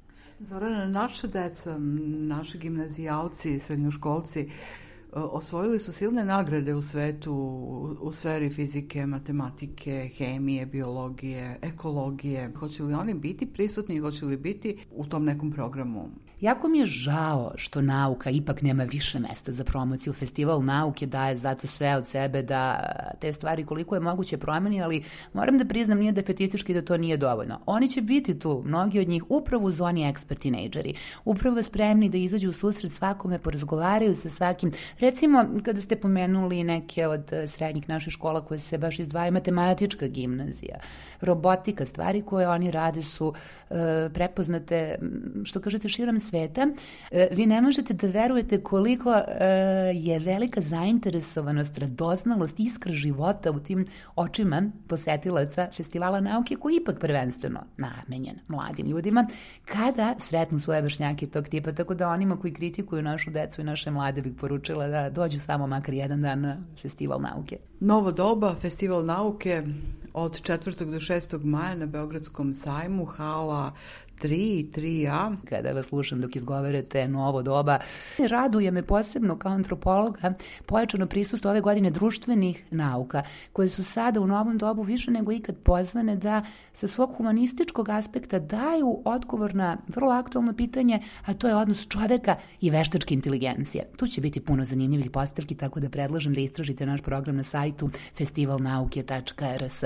Zorana, naša deca, naši gimnazijalci, srednjoškolci osvojili su silne nagrade u svetu u sferi fizike, matematike, hemije, biologije, ekologije. Hoće li oni biti prisutni i hoće li biti u tom nekom programu? Jako mi je žao što nauka ipak nema više mesta za promociju. Festival nauke daje zato sve od sebe da te stvari koliko je moguće promeni, ali moram da priznam, nije defetistički da to nije dovoljno. Oni će biti tu, mnogi od njih, upravo u zoni ekspert tinejdžeri, upravo spremni da izađu u susret svakome, porazgovaraju sa svakim. Recimo, kada ste pomenuli neke od srednjih naših škola koje se baš izdvajaju, matematička gimnazija, robotika, stvari koje oni rade su e, prepoznate, što kažete, širom sveta. E, vi ne možete da verujete koliko e, je velika zainteresovanost, radoznalost, iskra života u tim očima posetilaca Festivala nauke, koji je ipak prvenstveno namenjen mladim ljudima, kada sretnu svoje vršnjake tog tipa, tako da onima koji kritikuju našu decu i naše mlade bih poručila da dođu samo makar jedan dan na Festival nauke. Novo doba, Festival nauke od četvrtog do šestog maja na Beogradskom sajmu, hala tri i tri a. Kada vas slušam dok izgovarate novo doba, raduje me posebno kao antropologa pojačano prisustvo ove godine društvenih nauka, koje su sada u novom dobu više nego ikad pozvane da sa svog humanističkog aspekta daju odgovor na vrlo aktualno pitanje, a to je odnos čoveka i veštačke inteligencije. Tu će biti puno zanimljivih postavki, tako da predlažem da istražite naš program na sajtu festival nauke tačka r s.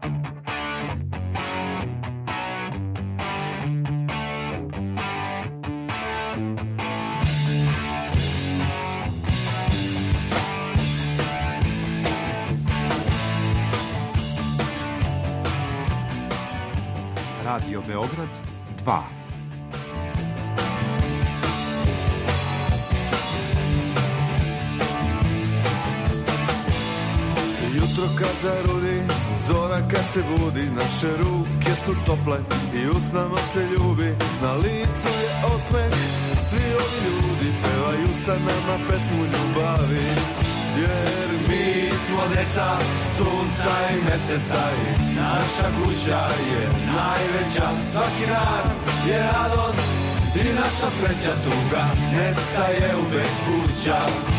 Radio Beograd dva. Jutro kad zarudi, zora kad se budi, naše ruke su tople i usnama se ljubi, na licu je osmeh, svi ovi ljudi pevaju sa nama pesmu ljubavi. Jer mi smo deca sunca i meseca i naša kuća je najveća, svaki dan je radost i naša sreća, tuga nestaje u bespuća.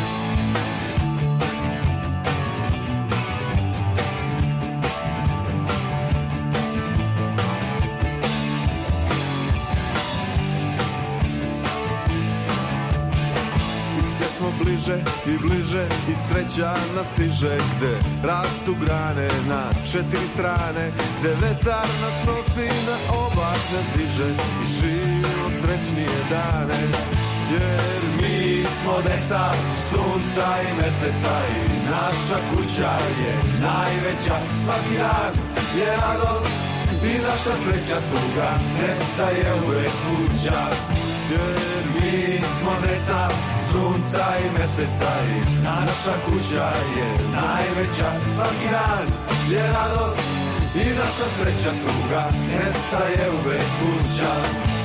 Bliže i bliže i sreća nas stiže, gde rastu grane na četiri strane, gde vetar nas nosi na oblake diže i živimo srećnije dane. Jer mi smo deca sunca i meseca i naša kuća je najveća, svaki dan je radost i naša sreća, tuga nestaje u bespuća. Jer mi smo deca sunca i meseca i naša kuća je najveća, svaki dan je radost i naša sreća, tuga nestaje u bespuća.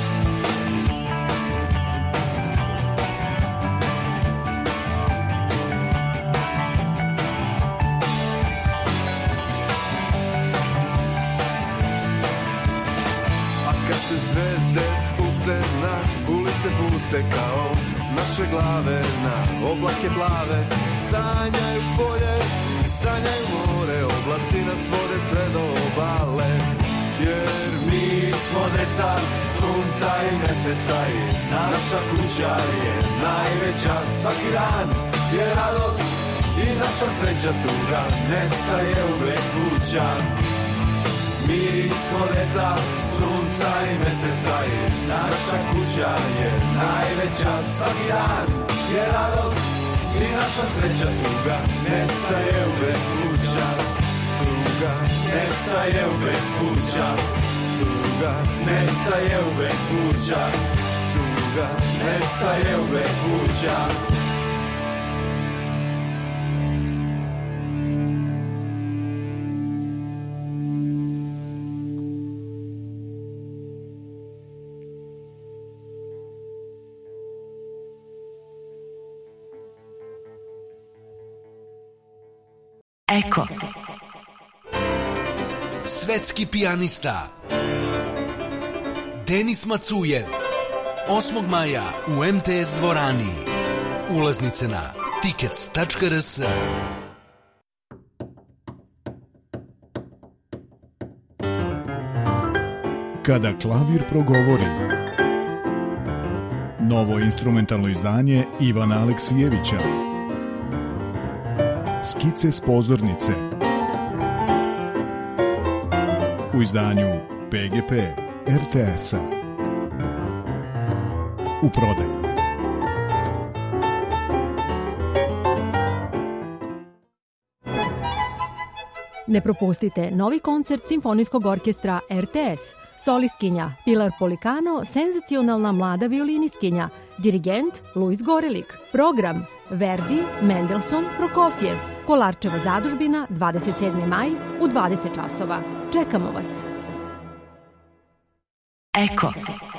A kad se zvezde spuste na ulice puste, kao naše glave na oblake plave, sanjaju polje, sanjaju more, oblaci nas vode sve do obale. Jer mi smo deca sunca i meseca i naša kuća je najveća, svaki dan je radost i naša sreća, tuga nestaje u bespuća. Mi smo deca sunca i meseca i naša kuća je najveća, svaki dan je radost i naša sreća, tuga nestaje u bespuća. Tuga nestaje u bespuća. Tuga nestaje u bespuća. Tuga nestaje u bespuća. Eko. Svetski pijanista Denis Macujev osmog maja u em te es dvorani. Ulaznice na tickets tačka er es. Kada klavir progovori. Novo instrumentalno izdanje Ivana Aleksijevića. Skice s pozornice. U izdanju pe ge pe er te es-a. U prodaju. Ne propustite novi koncert Simfonijskog orkestra er te es. Solistkinja Pilar Polikano, senzacionalna mlada violinistkinja, dirigent Luis Gorelik. Program Verdi, Mendelssohn, Prokofjev. Kolarčeva zadužbina, dvadeset sedmi maj u dvadeset časova. Čekamo vas. Eko.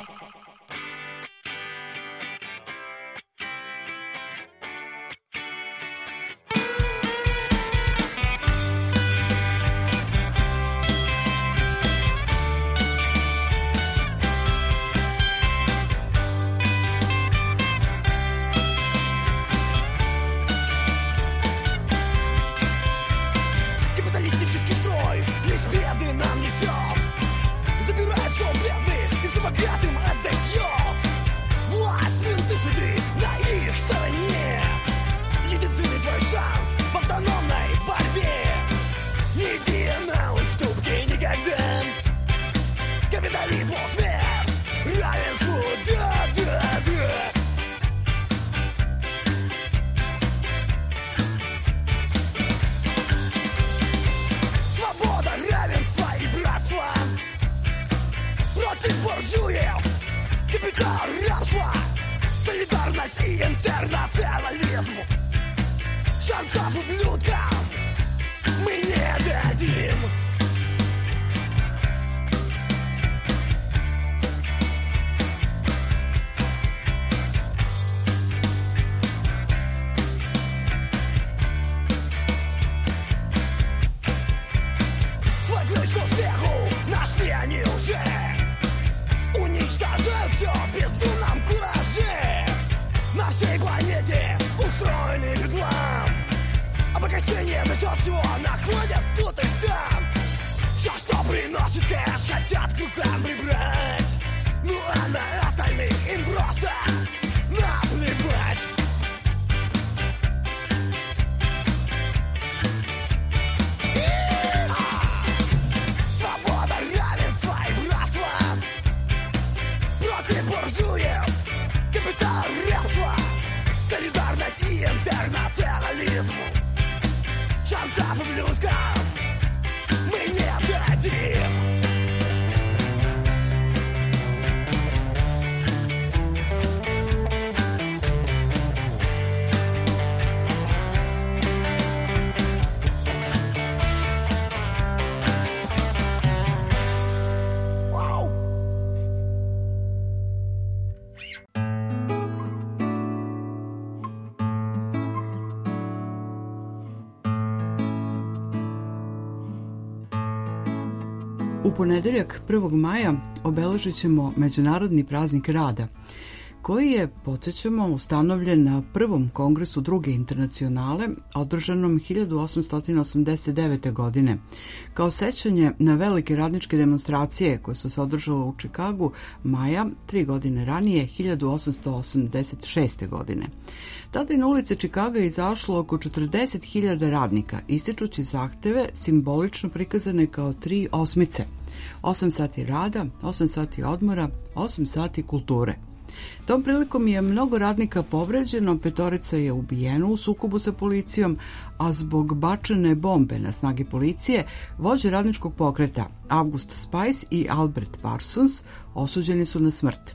U ponedeljak prvog maja obeležit ćemo Međunarodni praznik rada, koji je, podsjećamo, ustanovljen na prvom kongresu druge internacionale, održanom hiljadu osamsto osamdeset devete. godine, kao sećanje na velike radničke demonstracije koje su se održale u Čikagu maja, tri godine ranije, hiljadu osamsto osamdeset šeste. godine. Tada je na ulice Čikaga izašlo oko četrdeset hiljada radnika, ističući zahteve simbolično prikazane kao tri osmice. osam sati rada, osam sati odmora, osam sati kulture. Tom prilikom je mnogo radnika povređeno, petorica je ubijeno u sukobu sa policijom, a zbog bačene bombe na snage policije, vođe radničkog pokreta August Spice i Albert Parsons osuđeni su na smrt.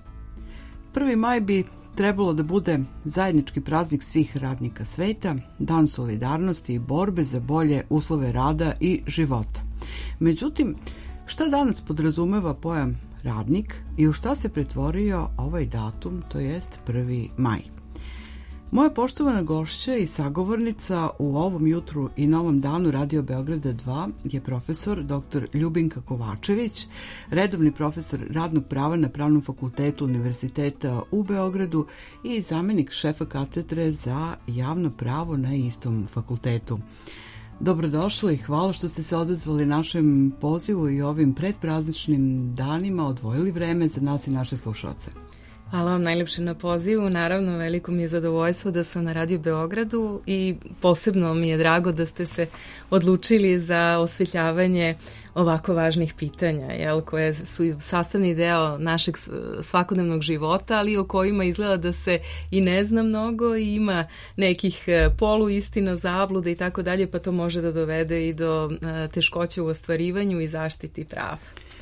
prvi maj bi trebalo da bude zajednički praznik svih radnika sveta, dan solidarnosti i borbe za bolje uslove rada i života. Međutim, šta danas podrazumeva pojam radnik i u šta se pretvorio ovaj datum, to jest prvi maj? Moja poštovana gošća i sagovornica u ovom jutru i novom danu Radio Beograda dva je profesor doktor Ljubinka Kovačević, redovni profesor radnog prava na Pravnom fakultetu Univerziteta u Beogradu i zamenik šefa katedre za javno pravo na istom fakultetu. Dobrodošli i hvala što ste se odazvali našem pozivu i ovim predprazničnim danima odvojili vreme za nas i naše slušalce. Hvala vam najljepše na pozivu. Naravno, veliko mi je zadovoljstvo da sam na Radio Beogradu i posebno mi je drago da ste se odlučili za osvetljavanje ovako važnih pitanja, jel, koje su sastavni deo našeg svakodnevnog života, ali o kojima izgleda da se i ne zna mnogo i ima nekih poluistina, zabluda i tako dalje, pa to može da dovede i do teškoća u ostvarivanju i zaštiti prava.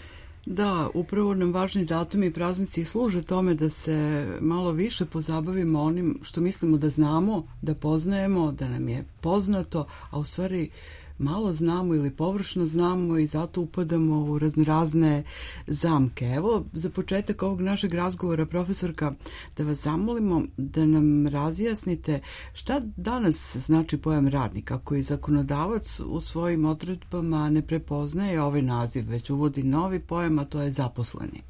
Da, upravo nam važni datumi i praznici služe tome da se malo više pozabavimo onim što mislimo da znamo, da poznajemo, da nam je poznato, a u stvari malo znamo ili površno znamo i zato upadamo u razne zamke. Evo, za početak ovog našeg razgovora, profesorka, da vas zamolimo da nam razjasnite šta danas znači pojam radnik, ako i zakonodavac u svojim odredbama ne prepoznaje ovaj naziv, već uvodi novi pojam, a to je zaposleni.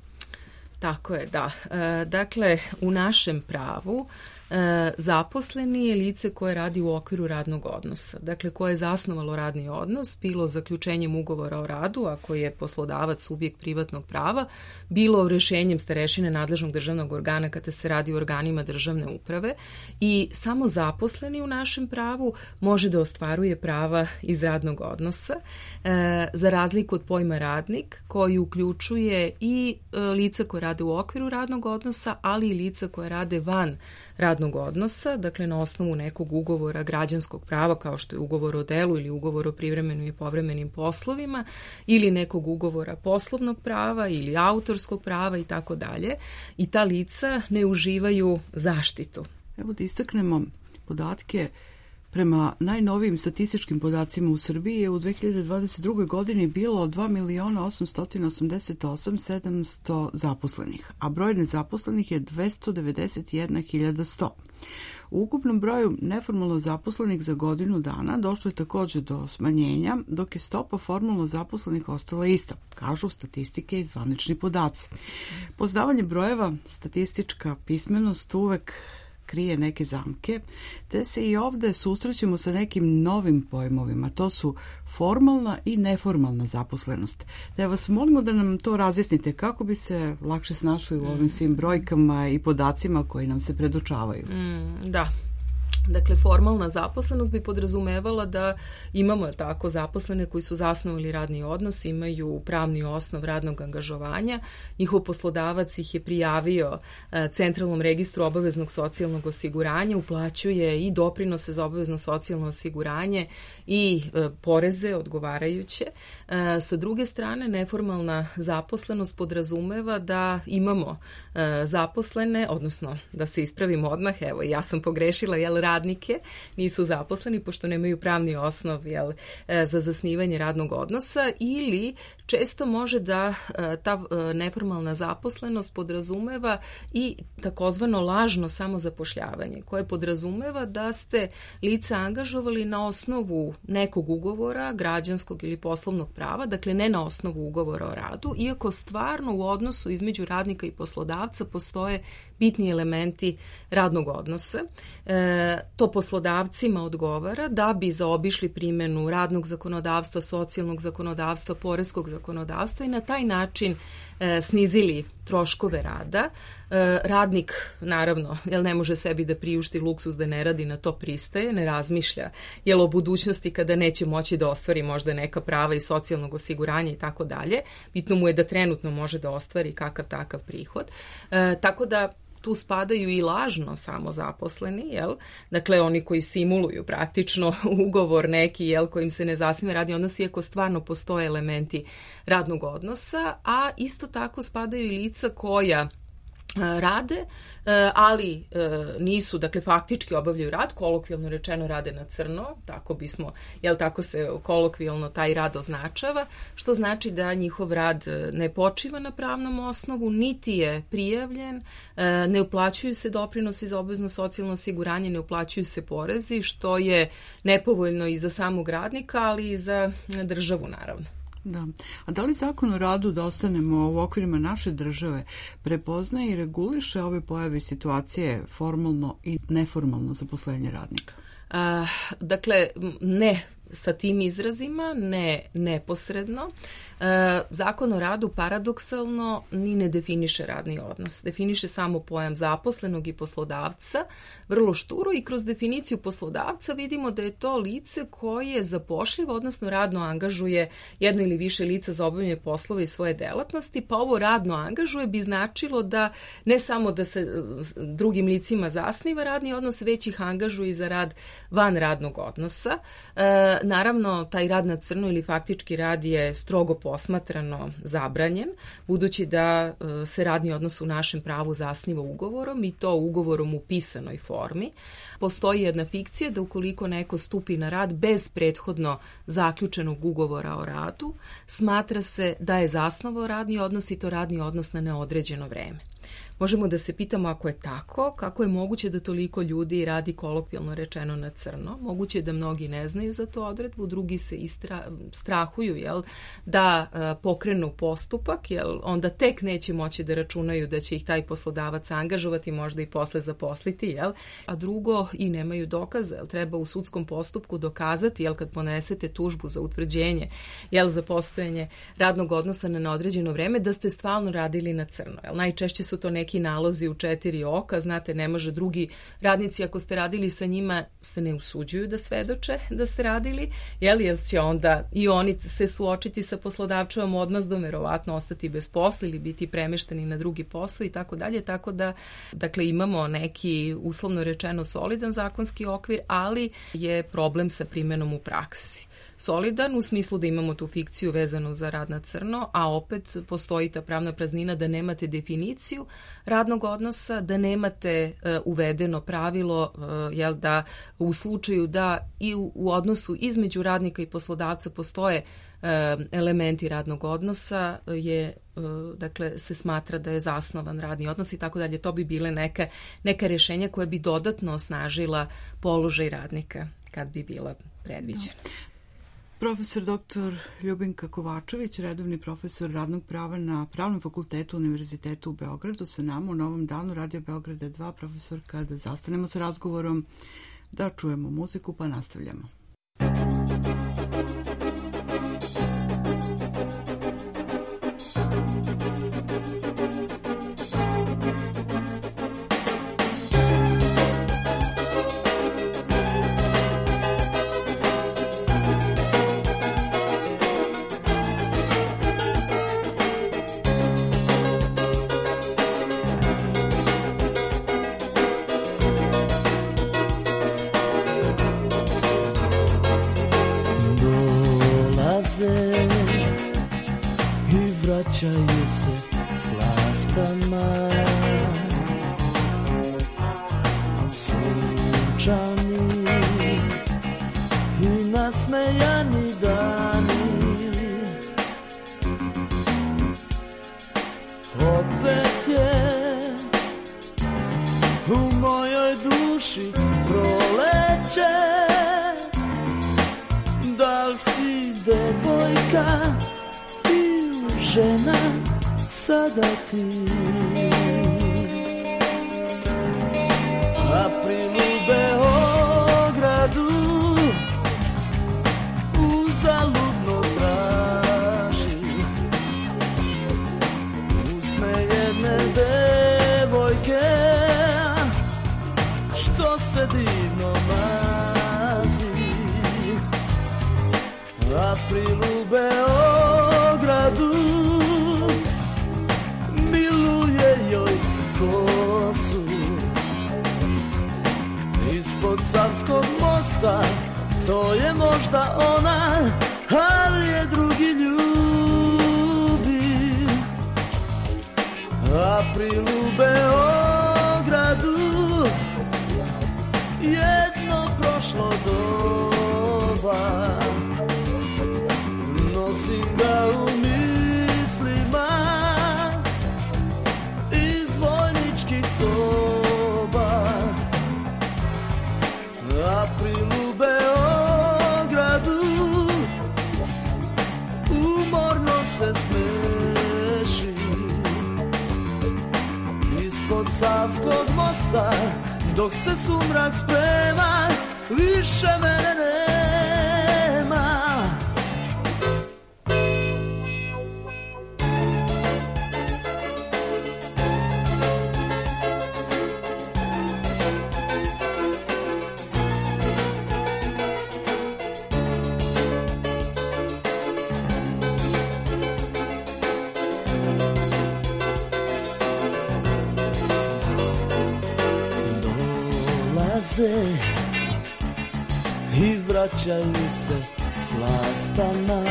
Tako je, da. E, dakle, u našem pravu E, zaposleni je lice koje radi u okviru radnog odnosa. Dakle, koje je zasnovalo radni odnos, bilo zaključenjem ugovora o radu, ako je poslodavac subjekt privatnog prava, bilo rešenjem starešine nadležnog državnog organa kada se radi o organima državne uprave i samo zaposleni u našem pravu može da ostvaruje prava iz radnog odnosa, e, za razliku od pojma radnik koji uključuje i e, lica koje rade u okviru radnog odnosa, ali i lica koje rade van radnog odnosa, dakle na osnovu nekog ugovora građanskog prava kao što je ugovor o delu ili ugovor o privremenim i povremenim poslovima ili nekog ugovora poslovnog prava ili autorskog prava i tako dalje. I ta lica ne uživaju zaštitu. Evo da istaknemo podatke. Prema najnovijim statističkim podacima u Srbiji je u dve hiljade dvadeset druge. godini bilo dva miliona osamsto osamdeset osam hiljada sedamsto zaposlenih, a broj nezaposlenih je dvesta devedeset jedna hiljada sto. U ukupnom broju neformalno zaposlenih za godinu dana došlo je također do smanjenja, dok je stopa formalno zaposlenih ostala ista, kažu statistike i zvanični podaci. Poznavanje brojeva, statistička pismenost uvek krije neke zamke, te se i ovde susrećemo sa nekim novim pojmovima. To su formalna i neformalna zaposlenost. Da vas molimo da nam to razjasnite kako bi se lakše snašli u ovim svim brojkama i podacima koji nam se predočavaju. Mm, da. Dakle, formalna zaposlenost bi podrazumevala da imamo tako zaposlene koji su zasnovali radni odnos, imaju pravni osnov radnog angažovanja, njihov poslodavac ih je prijavio Centralnom registru obaveznog socijalnog osiguranja, uplaćuje i doprinose za obavezno socijalno osiguranje i poreze odgovarajuće. Sa druge strane, neformalna zaposlenost podrazumeva da imamo zaposlene, odnosno da se ispravimo odmah, evo ja sam pogrešila, jel, radnike, nisu zaposleni pošto nemaju pravni osnov, jel, za zasnivanje radnog odnosa, ili često može da ta neformalna zaposlenost podrazumeva i takozvano lažno samozapošljavanje, koje podrazumeva da ste lica angažovali na osnovu nekog ugovora, građanskog ili poslovnog prava, dakle ne na osnovu ugovora o radu, iako stvarno u odnosu između radnika i poslodavca postoje bitni elementi radnog odnosa. E, to poslodavcima odgovara da bi zaobišli primjenu radnog zakonodavstva, socijalnog zakonodavstva, poreskog zakonodavstva i na taj način e, snizili troškove rada. E, radnik, naravno, jel ne može sebi da priušti luksuz da ne radi, na to pristaje, ne razmišlja jel o budućnosti kada neće moći da ostvari možda neka prava iz socijalnog osiguranja i tako dalje. Bitno mu je da trenutno može da ostvari kakav takav prihod. E, tako da tu spadaju i lažno samozaposleni, jel? Dakle, oni koji simuluju praktično ugovor neki, jel, kojim se ne zasniva radni odnos, iako stvarno postoje elementi radnog odnosa, a isto tako spadaju i lica koja rade, ali nisu, dakle faktički obavljaju rad, kolokvijalno rečeno rade na crno, tako bismo, jel tako se kolokvijalno taj rad označava, što znači da njihov rad ne počiva na pravnom osnovu, niti je prijavljen, ne uplaćuju se doprinosi za obavezno socijalno osiguranje, ne uplaćuju se porezi, što je nepovoljno i za samog radnika, ali i za državu naravno. Da. A da li zakon o radu, da ostanemo u okvirima naše države, prepoznaje i reguliše ove pojave situacije formalno i neformalno zaposlenje radnika? A, dakle, ne sa tim izrazima, ne neposredno. E, zakon o radu paradoksalno ni ne definiše radni odnos. Definiše samo pojam zaposlenog i poslodavca, vrlo šturo, i kroz definiciju poslodavca vidimo da je to lice koje zapošljiva, odnosno radno angažuje jedno ili više lica za obavljanje poslova i svoje delatnosti, pa ovo radno angažuje bi značilo da ne samo da se drugim licima zasniva radni odnos, već ih angažuje i za rad van radnog odnosa. E, naravno, taj rad na crno ili faktički rad je strogo posmatrano zabranjen, budući da se radni odnos u našem pravu zasniva ugovorom, i to ugovorom u pisanoj formi. Postoji jedna fikcija da ukoliko neko stupi na rad bez prethodno zaključenog ugovora o radu, smatra se da je zasnovao radni odnos, i to radni odnos na neodređeno vreme. Možemo da se pitamo, ako je tako, kako je moguće da toliko ljudi radi kolokvijalno rečeno na crno. Moguće je da mnogi ne znaju za tu odredbu, drugi se istra, strahuju jel, da uh, pokrenu postupak, jel, onda tek neće moći da računaju da će ih taj poslodavac angažovati, možda i posle zaposliti, jel, a drugo i nemaju dokaza, jel, treba u sudskom postupku dokazati, jel, kad ponesete tužbu za utvrđenje, jel, za postojanje radnog odnosa na neodređeno vreme, da ste stvarno radili na crno. Jel, najčešće su to neki nalozi u četiri oka, znate, ne može drugi radnici, ako ste radili sa njima, se ne usuđuju da svedoče da ste radili, jel, jer će onda i oni se suočiti sa poslodavčevom odmazdom, verovatno ostati bez posla ili biti premešteni na drugi posao i tako dalje, tako da, dakle, imamo neki, uslovno rečeno, solidan zakonski okvir, ali je problem sa primenom u praksi. Solidan u smislu da imamo tu fikciju vezanu za rad na crno, a opet postoji ta pravna praznina da nemate definiciju radnog odnosa, da nemate uh, uvedeno pravilo uh, jel, da u slučaju da i u, u odnosu između radnika i poslodavca postoje uh, elementi radnog odnosa, je uh, dakle se smatra da je zasnovan radni odnos i tako dalje. To bi bile neka, neka rješenja koja bi dodatno osnažila položaj radnika kad bi bila predviđena. Profesor doktor Ljubinka Kovačević, redovni profesor radnog prava na Pravnom fakultetu Univerzitetu u Beogradu, sa nama u Novom danu Radio Beograda dva. Profesorka, da zastanemo sa razgovorom, da čujemo muziku, pa nastavljamo. Vraćaju se s lastama sunčani i nasmejani dani, opet je u mojoj duši proleće. Da li si devojka, žena, sada ti? April u Beogradu uzaludno traži usne jedne devojke, što se divno mazi. April u Beogradu miluje joj kosu, ispod Savskog mosta, to je možda ona, ali je drugi ljubi. April u Beogradu se smeši. Ispod Savskog mosta, dok se sumrak sprema, više mene nema. Dolaze i vraćaju se slastama,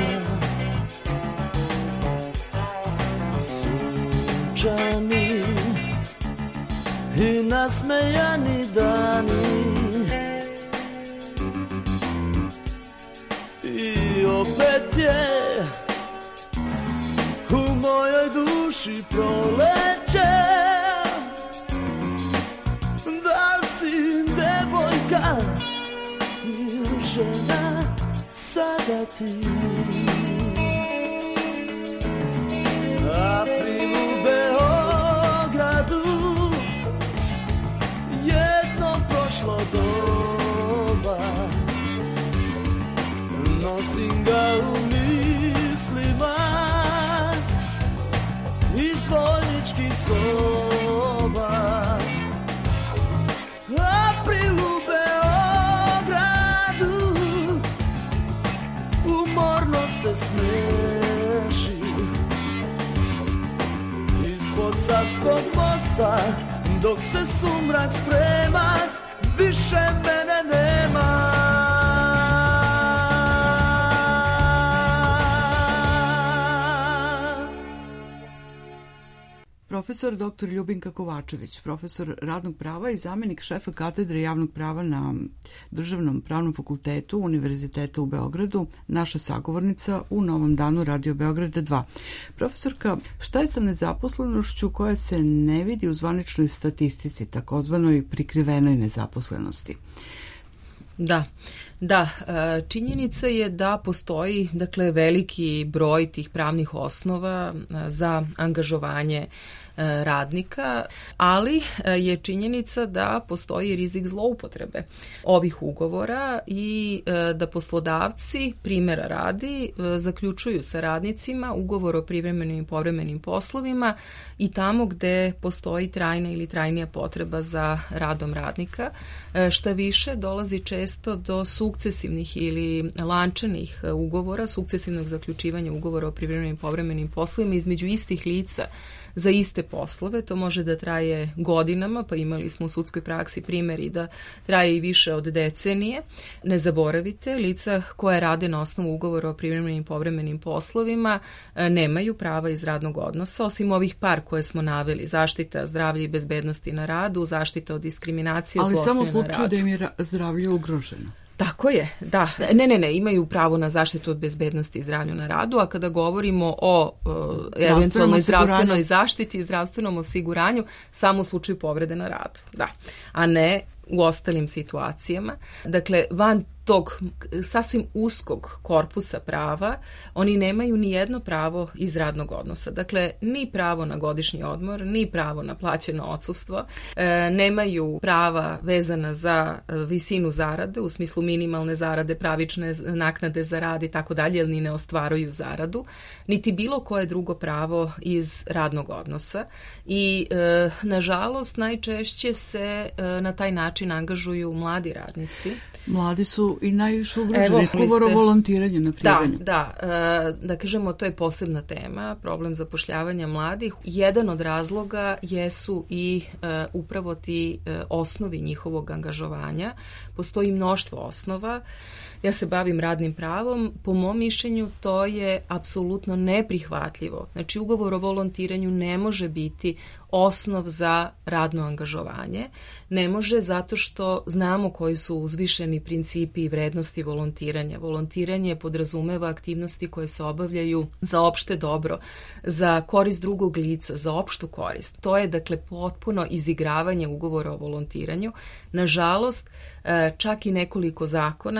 sunčani i nasmejani dani, i opet je u mojoj duši proleće. Da li si devojka ili žena sada ti? April u Beogradu, jedno prošlo doba, nosim ga u mislima iz vojničkih soba. April u Beogradu, umorno se smeši. Ispod Savskog mosta, dok se sumrak sprema, više mene nema. Profesor doktor Ljubinka Kovačević, profesor radnog prava i zamjenik šefa katedre javnog prava na Državnom pravnom fakultetu Univerziteta u Beogradu, naša sagovornica u Novom danu Radio Beograda dva. Profesorka, šta je sa nezaposlenošću koja se ne vidi u zvaničnoj statistici, takozvanoj prikrivenoj nezaposlenosti? Da, da, činjenica je da postoji, dakle, veliki broj tih pravnih osnova za angažovanje radnika, ali je činjenica da postoji rizik zloupotrebe ovih ugovora i da poslodavci, primjera radi, zaključuju sa radnicima ugovor o privremenim i povremenim poslovima i tamo gde postoji trajna ili trajnija potreba za radom radnika. Šta više, dolazi često do sukcesivnih ili lančanih ugovora, sukcesivnog zaključivanja ugovora o privremenim i povremenim poslovima između istih lica za iste poslove. To može da traje godinama, pa imali smo u sudskoj praksi primjeri da traje i više od decenije. Ne zaboravite, lica koja rade na osnovu ugovora o privremenim i povremenim poslovima nemaju prava iz radnog odnosa, osim ovih par koje smo naveli: zaštita zdravlja i bezbednosti na radu, zaštita od diskriminacije, od zlostavljanja na radu. Ali samo u slučaju da im je zdravlje ugroženo. Tako je, da. Ne, ne, ne, imaju pravo na zaštitu od bezbednosti i zdravlju na radu, a kada govorimo o uh, eventualnoj zdravstvenoj zaštiti i zdravstvenom osiguranju, samo u slučaju povrede na radu, da, a ne u ostalim situacijama. Dakle, van tog sasvim uskog korpusa prava, oni nemaju ni jedno pravo iz radnog odnosa. Dakle, ni pravo na godišnji odmor, ni pravo na plaćeno odsustvo, e, nemaju prava vezana za visinu zarade, u smislu minimalne zarade, pravične naknade za rad i tako dalje, jer ni ne ostvaruju zaradu, niti bilo koje drugo pravo iz radnog odnosa. I, e, nažalost, najčešće se e, na taj način angažuju mladi radnici. Mladi su i najviše ugroženi. Ugovor o volontiranju, na primjer. Da, da, da kažemo, to je posebna tema, problem zapošljavanja mladih. Jedan od razloga jesu i upravo ti osnovi njihovog angažovanja. Postoji mnoštvo osnova. Ja se bavim radnim pravom. Po mom mišljenju to je apsolutno neprihvatljivo. Znači, ugovor o volontiranju ne može biti osnov za radno angažovanje. Ne može zato što znamo koji su uzvišeni principi i vrednosti volontiranja. Volontiranje podrazumeva aktivnosti koje se obavljaju za opšte dobro, za korist drugog lica, za opštu korist. To je, dakle, potpuno izigravanje ugovora o volontiranju. Nažalost, čak i nekoliko zakona, pa i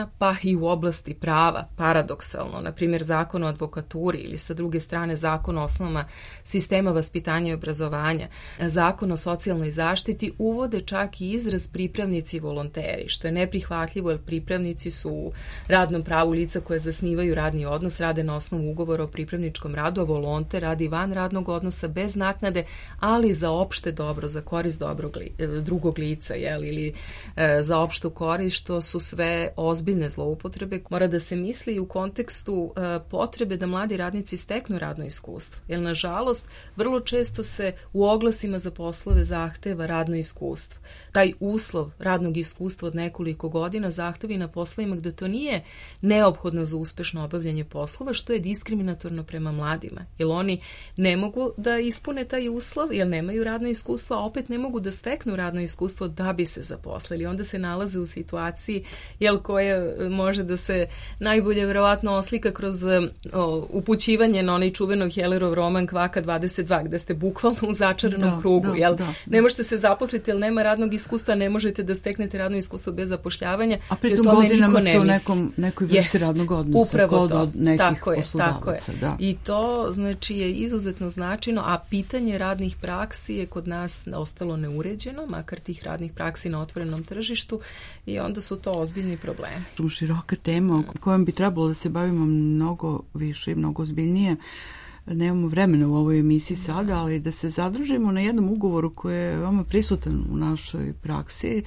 i u oblasti prava, paradoksalno, na primjer zakon o advokaturi ili sa druge strane zakon o osnovama sistema vaspitanja i obrazovanja, zakon o socijalnoj zaštiti, uvode čak i izraz pripravnici i volonteri, što je neprihvatljivo jer pripravnici su u radnom pravu lica koje zasnivaju radni odnos, rade na osnovu ugovora o pripravničkom radu, a volonter radi van radnog odnosa bez naknade, ali za opšte dobro, za korist dobrog li, drugog lica, jel, ili e, za opštu korist, što su sve ozbiljne zloupotrebe. Mora da se misli i u kontekstu e, potrebe da mladi radnici steknu radno iskustvo, jer nažalost vrlo često se u oglasima za poslove zahteva radno iskustvo. Taj uslov radnog iskustva od nekoliko godina zahtevi na poslovima gde to nije neophodno za uspešno obavljanje poslova, što je diskriminatorno prema mladima, jer oni ne mogu da ispune taj uslov, jer nemaju radno iskustvo, a opet ne mogu da steknu radno iskustvo da bi se zaposlili. Onda se nalaze u situaciji, jel, koja može da se najbolje verovatno oslika kroz o, upućivanje na onaj čuvenog Hellerov roman Kvaka dvadeset dva, gde ste bukvalno u začaranom da, krugu, da, jel? Da, da. Ne možete se zaposliti, jer nema radnog iskustva, ne možete da steknete radno iskustvo bez zapošljavanja. A pritom godinama ste u nekom, nekoj vrsti yes, radnog odnosa, upravo kod to. od nekih tako je, poslodavaca. Tako je. Da. I to znači je izuzetno značajno, a pitanje radnih praksi je kod nas ostalo neuređeno, makar tih radnih praksi na otvorenom tržištu, i onda su to ozbiljni problemi. Široka tema kojom bi trebalo da se bavimo mnogo više i mnogo ozbiljnije. Nemamo vremena u ovoj emisiji sada, ali da se zadržimo na jednom ugovoru koji je veoma prisutan u našoj praksi.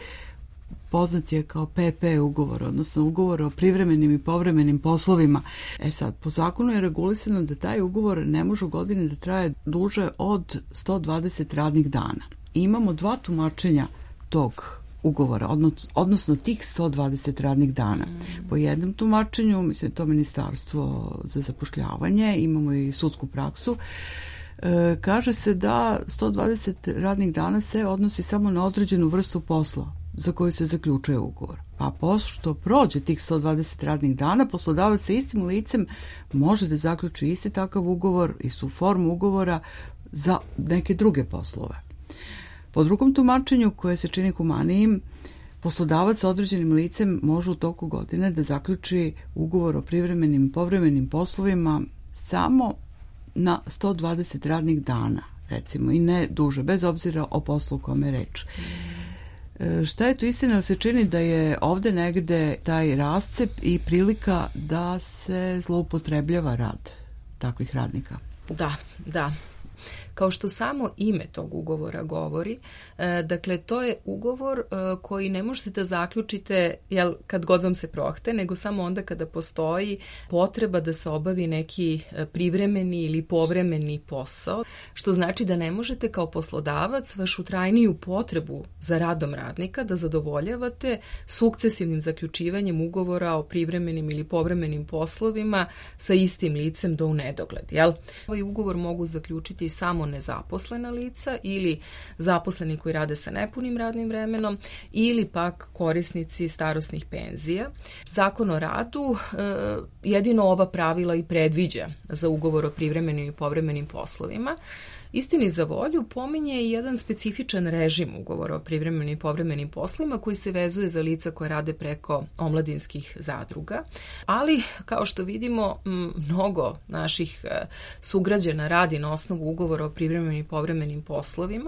Poznat je kao P P ugovor, odnosno ugovor o privremenim i povremenim poslovima. E sad, po zakonu je regulisano da taj ugovor ne može u godini da traje duže od sto dvadeset radnih dana. I imamo dva tumačenja tog ugovora, odnosno tih sto dvadeset radnih dana. Po jednom tumačenju, mislim to Ministarstvo za zapošljavanje, imamo i sudsku praksu, e, kaže se da sto dvadeset radnih dana se odnosi samo na određenu vrstu posla za koju se zaključuje ugovor. Pa pošto prođe tih sto dvadeset radnih dana, poslodavac sa istim licem može da zaključi isti takav ugovor, istu formu ugovora za neke druge poslove. Po drugom tumačenju, koje se čini humanijim, poslodavac sa određenim licem može u toku godine da zaključi ugovor o privremenim i povremenim poslovima samo na sto dvadeset radnih dana, recimo, i ne duže, bez obzira o poslu o kome je reč. E, šta je tu istina? Se čini da je ovde negde taj rascep i prilika da se zloupotrebljava rad takvih radnika. Da, da. Kao što samo ime tog ugovora govori, e, dakle, to je ugovor e, koji ne možete da zaključite jel, kad god vam se prohte, nego samo onda kada postoji potreba da se obavi neki privremeni ili povremeni posao, što znači da ne možete kao poslodavac vašu trajniju potrebu za radom radnika da zadovoljavate sukcesivnim zaključivanjem ugovora o privremenim ili povremenim poslovima sa istim licem do u nedogled. Jel? Ovaj ugovor mogu zaključiti samo nezaposlena lica ili zaposleni koji rade sa nepunim radnim vremenom ili pak korisnici starosnih penzija. Zakon o radu e, jedino ova pravila i predviđa za ugovor o privremenim i povremenim poslovima. Istini za volju pominje i jedan specifičan režim ugovora o privremenim i povremenim poslovima koji se vezuje za lica koje rade preko omladinskih zadruga, ali kao što vidimo mnogo naših sugrađana radi na osnovu ugovora o privremenim i povremenim poslovima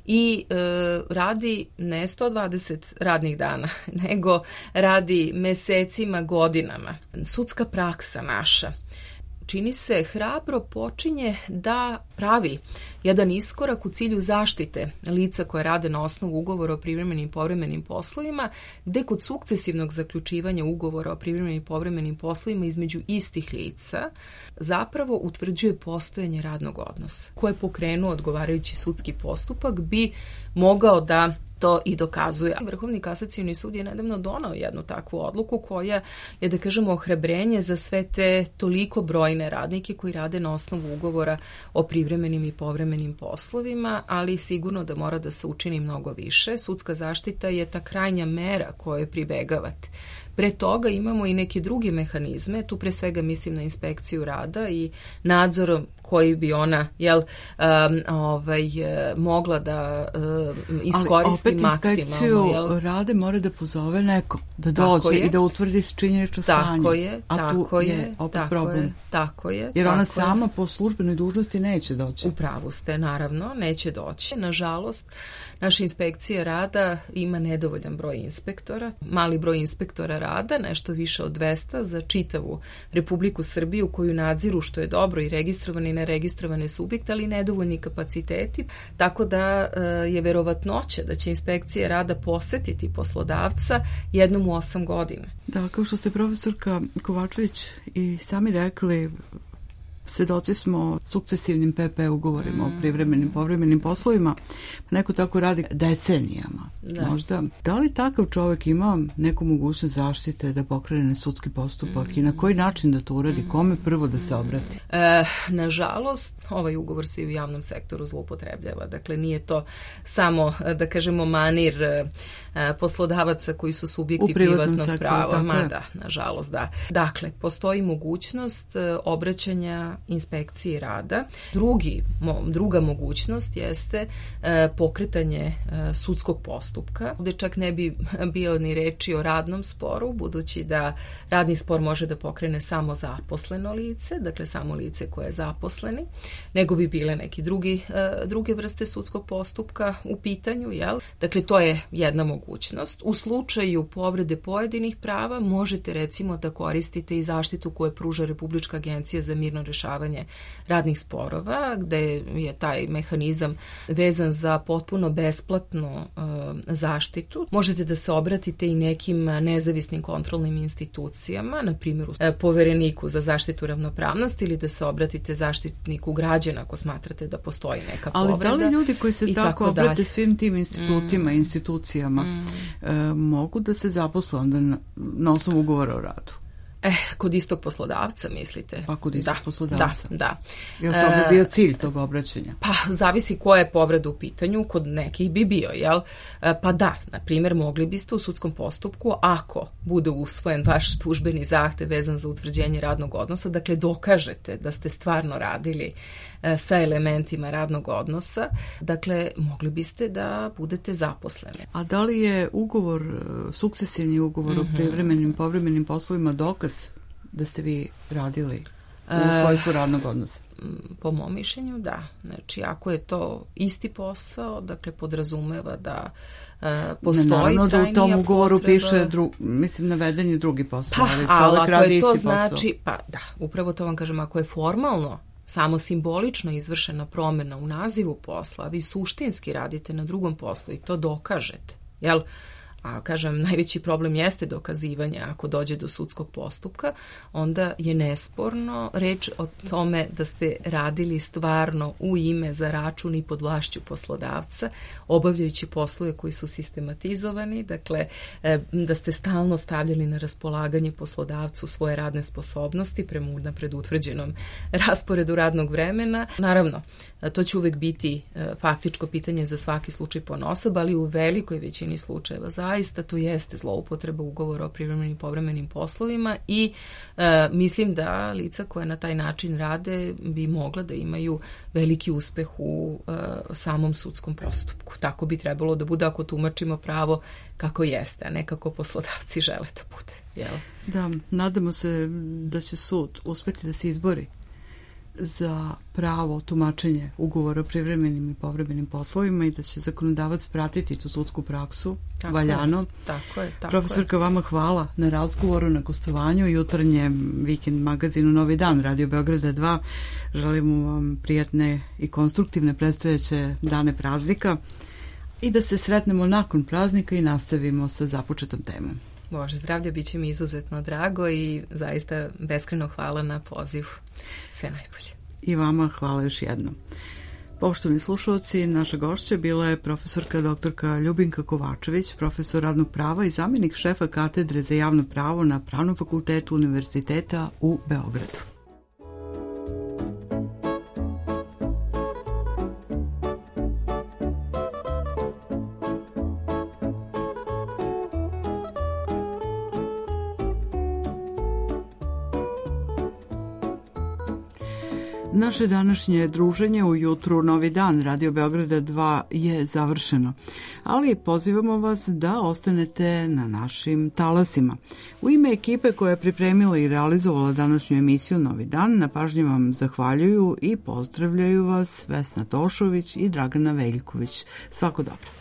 i e, radi ne sto dvadeset radnih dana, nego radi mesecima, godinama. Sudska praksa naša čini se hrabro počinje da pravi jedan iskorak u cilju zaštite lica koje rade na osnovu ugovora o privremenim i povremenim poslovima, gde kod sukcesivnog zaključivanja ugovora o privremenim i povremenim poslovima između istih lica zapravo utvrđuje postojanje radnog odnosa koje pokrenuo odgovarajući sudski postupak bi mogao da to i dokazuje. Vrhovni kasacioni sud je nedavno donao jednu takvu odluku koja je, da kažemo, ohrabrenje za sve te toliko brojne radnike koji rade na osnovu ugovora o privremenim i povremenim poslovima, ali sigurno da mora da se učini mnogo više. Sudska zaštita je ta krajnja mera koju pribegavate. Pre toga imamo i neke druge mehanizme, tu pre svega mislim na inspekciju rada i nadzor koji bi ona jel, um, ovaj, mogla da um, iskoristi opet inspekciju jel? Rade mora da pozove neko, da dođe i da utvrdi činjenično stanje. Tako je, a tako tu je, je opet tako problem. Je, tako je. Jer tako ona je. sama po službenoj dužnosti neće doći. U pravu ste, naravno, neće doći. Nažalost, naša inspekcija rada ima nedovoljan broj inspektora, mali broj inspektora rada, nešto više od dvesta za čitavu Republiku Srbiju koju nadziru, što je dobro, i registrovane i neregistrovane subjekte, ali nedovoljni kapaciteti, tako da je verovatnoća da će inspekcija rada posetiti poslodavca jednom u osam godina. Da, kao što ste profesorka Kovačević i sami rekli, svedoci smo sukcesivnim P P ugovorima mm. o privremenim povremenim poslovima. Neko tako radi decenijama. Da. Možda. Da li takav čovjek ima neku mogućnost zaštite da pokrene sudski postupak mm. i na koji način da to uradi? Kome prvo da se obrati? E, nažalost, ovaj ugovor se i u javnom sektoru zloupotrebljava. Dakle, nije to samo, da kažemo, manir e, poslodavaca koji su subjekti privatnog sektoru, prava. Ma da, nažalost, da. Dakle, postoji mogućnost e, obraćanja inspekciji rada. Drugi, mo, druga mogućnost jeste e, pokretanje e, sudskog postupka. Ovdje čak ne bi bio ni reči o radnom sporu, budući da radni spor može da pokrene samo zaposleno lice, dakle samo lice koje je zaposleni, nego bi bile neki drugi, e, druge vrste sudskog postupka u pitanju, jel? Dakle, to je jedna mogućnost. U slučaju povrede pojedinih prava možete recimo da koristite i zaštitu koju pruža Republička agencija za mirno rešavanje radnih sporova, gde je taj mehanizam vezan za potpuno besplatnu e, zaštitu. Možete da se obratite i nekim nezavisnim kontrolnim institucijama, na primjer e, povereniku za zaštitu ravnopravnosti, ili da se obratite zaštitniku građana ako smatrate da postoji neka povreda. povreda. Ali da li ljudi koji se tako, tako obrate svim tim institutima i mm. institucijama mm. E, mogu da se zaposle onda na, na osnovu ugovora o radu? Eh, kod istog poslodavca, mislite? Pa kod istog da, poslodavca. Da, da. Jel to bi bio cilj tog obraćanja? Pa, zavisi koja je povreda u pitanju, kod nekih bi bio, jel? Pa da, na primjer, mogli biste u sudskom postupku, ako bude usvojen vaš tužbeni zahtev vezan za utvrđenje radnog odnosa, dakle, dokažete da ste stvarno radili sa elementima radnog odnosa, dakle, mogli biste da budete zaposleni. A da li je ugovor, sukcesivni ugovor mm-hmm. o privremenim, povremenim poslovima dokaz da ste vi radili u svojstvu radnog odnosa? Po mom mišljenju, da. Znači, ako je to isti posao, dakle, podrazumeva da uh, postoji trajnija potreba. Naravno da u tom ugovoru potreba. piše, dru, mislim, naveden je drugi posao, pa, ali čovjek radi isti posao. Znači, pa da, upravo to vam kažem, ako je formalno samo simbolično izvršena promjena u nazivu posla, vi suštinski radite na drugom poslu i to dokažete, jel? A kažem, najveći problem jeste dokazivanje ako dođe do sudskog postupka, onda je nesporno reč o tome da ste radili stvarno u ime, za račun i pod vlašću poslodavca, obavljajući poslove koji su sistematizovani, dakle da ste stalno stavljali na raspolaganje poslodavcu svoje radne sposobnosti prema unapred utvrđenom rasporedu radnog vremena. Naravno, to će uvek biti faktičko pitanje za svaki slučaj ponaosob, ali u velikoj većini slučajeva zaista to jeste zloupotreba ugovora o privremenim i povremenim poslovima i e, mislim da lica koja na taj način rade bi mogla da imaju veliki uspeh u e, samom sudskom postupku. Tako bi trebalo da bude ako tumačimo pravo kako jeste, a ne kako poslodavci žele da bude. Jel? Da, nadamo se da će sud uspeti da se izbori za pravo tumačenje ugovora o privremenim i povremenim poslovima i da će zakonodavac pratiti tu sudsku praksu tako valjano. Je, tako je, tako Profesorka, je. Vama hvala na razgovoru, na gostovanju i jutarnjem vikend magazinu Novi dan Radio Beograda dva. Želimo vam prijatne i konstruktivne predstojeće dane praznika i da se sretnemo nakon praznika i nastavimo sa započetom temom. Bože zdravlje, bit će mi izuzetno drago i zaista beskrajno hvala na pozivu. Sve najbolje. I vama hvala još jednom. Poštovani slušalci, naša gošća bila je profesorka doktorka Ljubinka Kovačević, profesor radnog prava i zamjenik šefa katedre za javno pravo na Pravnom fakultetu Univerziteta u Beogradu. Naše današnje druženje ujutru Novi dan Radio Beograda dva je završeno, ali pozivamo vas da ostanete na našim talasima. U ime ekipe koja je pripremila i realizovala današnju emisiju Novi dan, na pažnji vam zahvaljuju i pozdravljaju vas Vesna Tošović i Dragana Veljković. Svako dobro.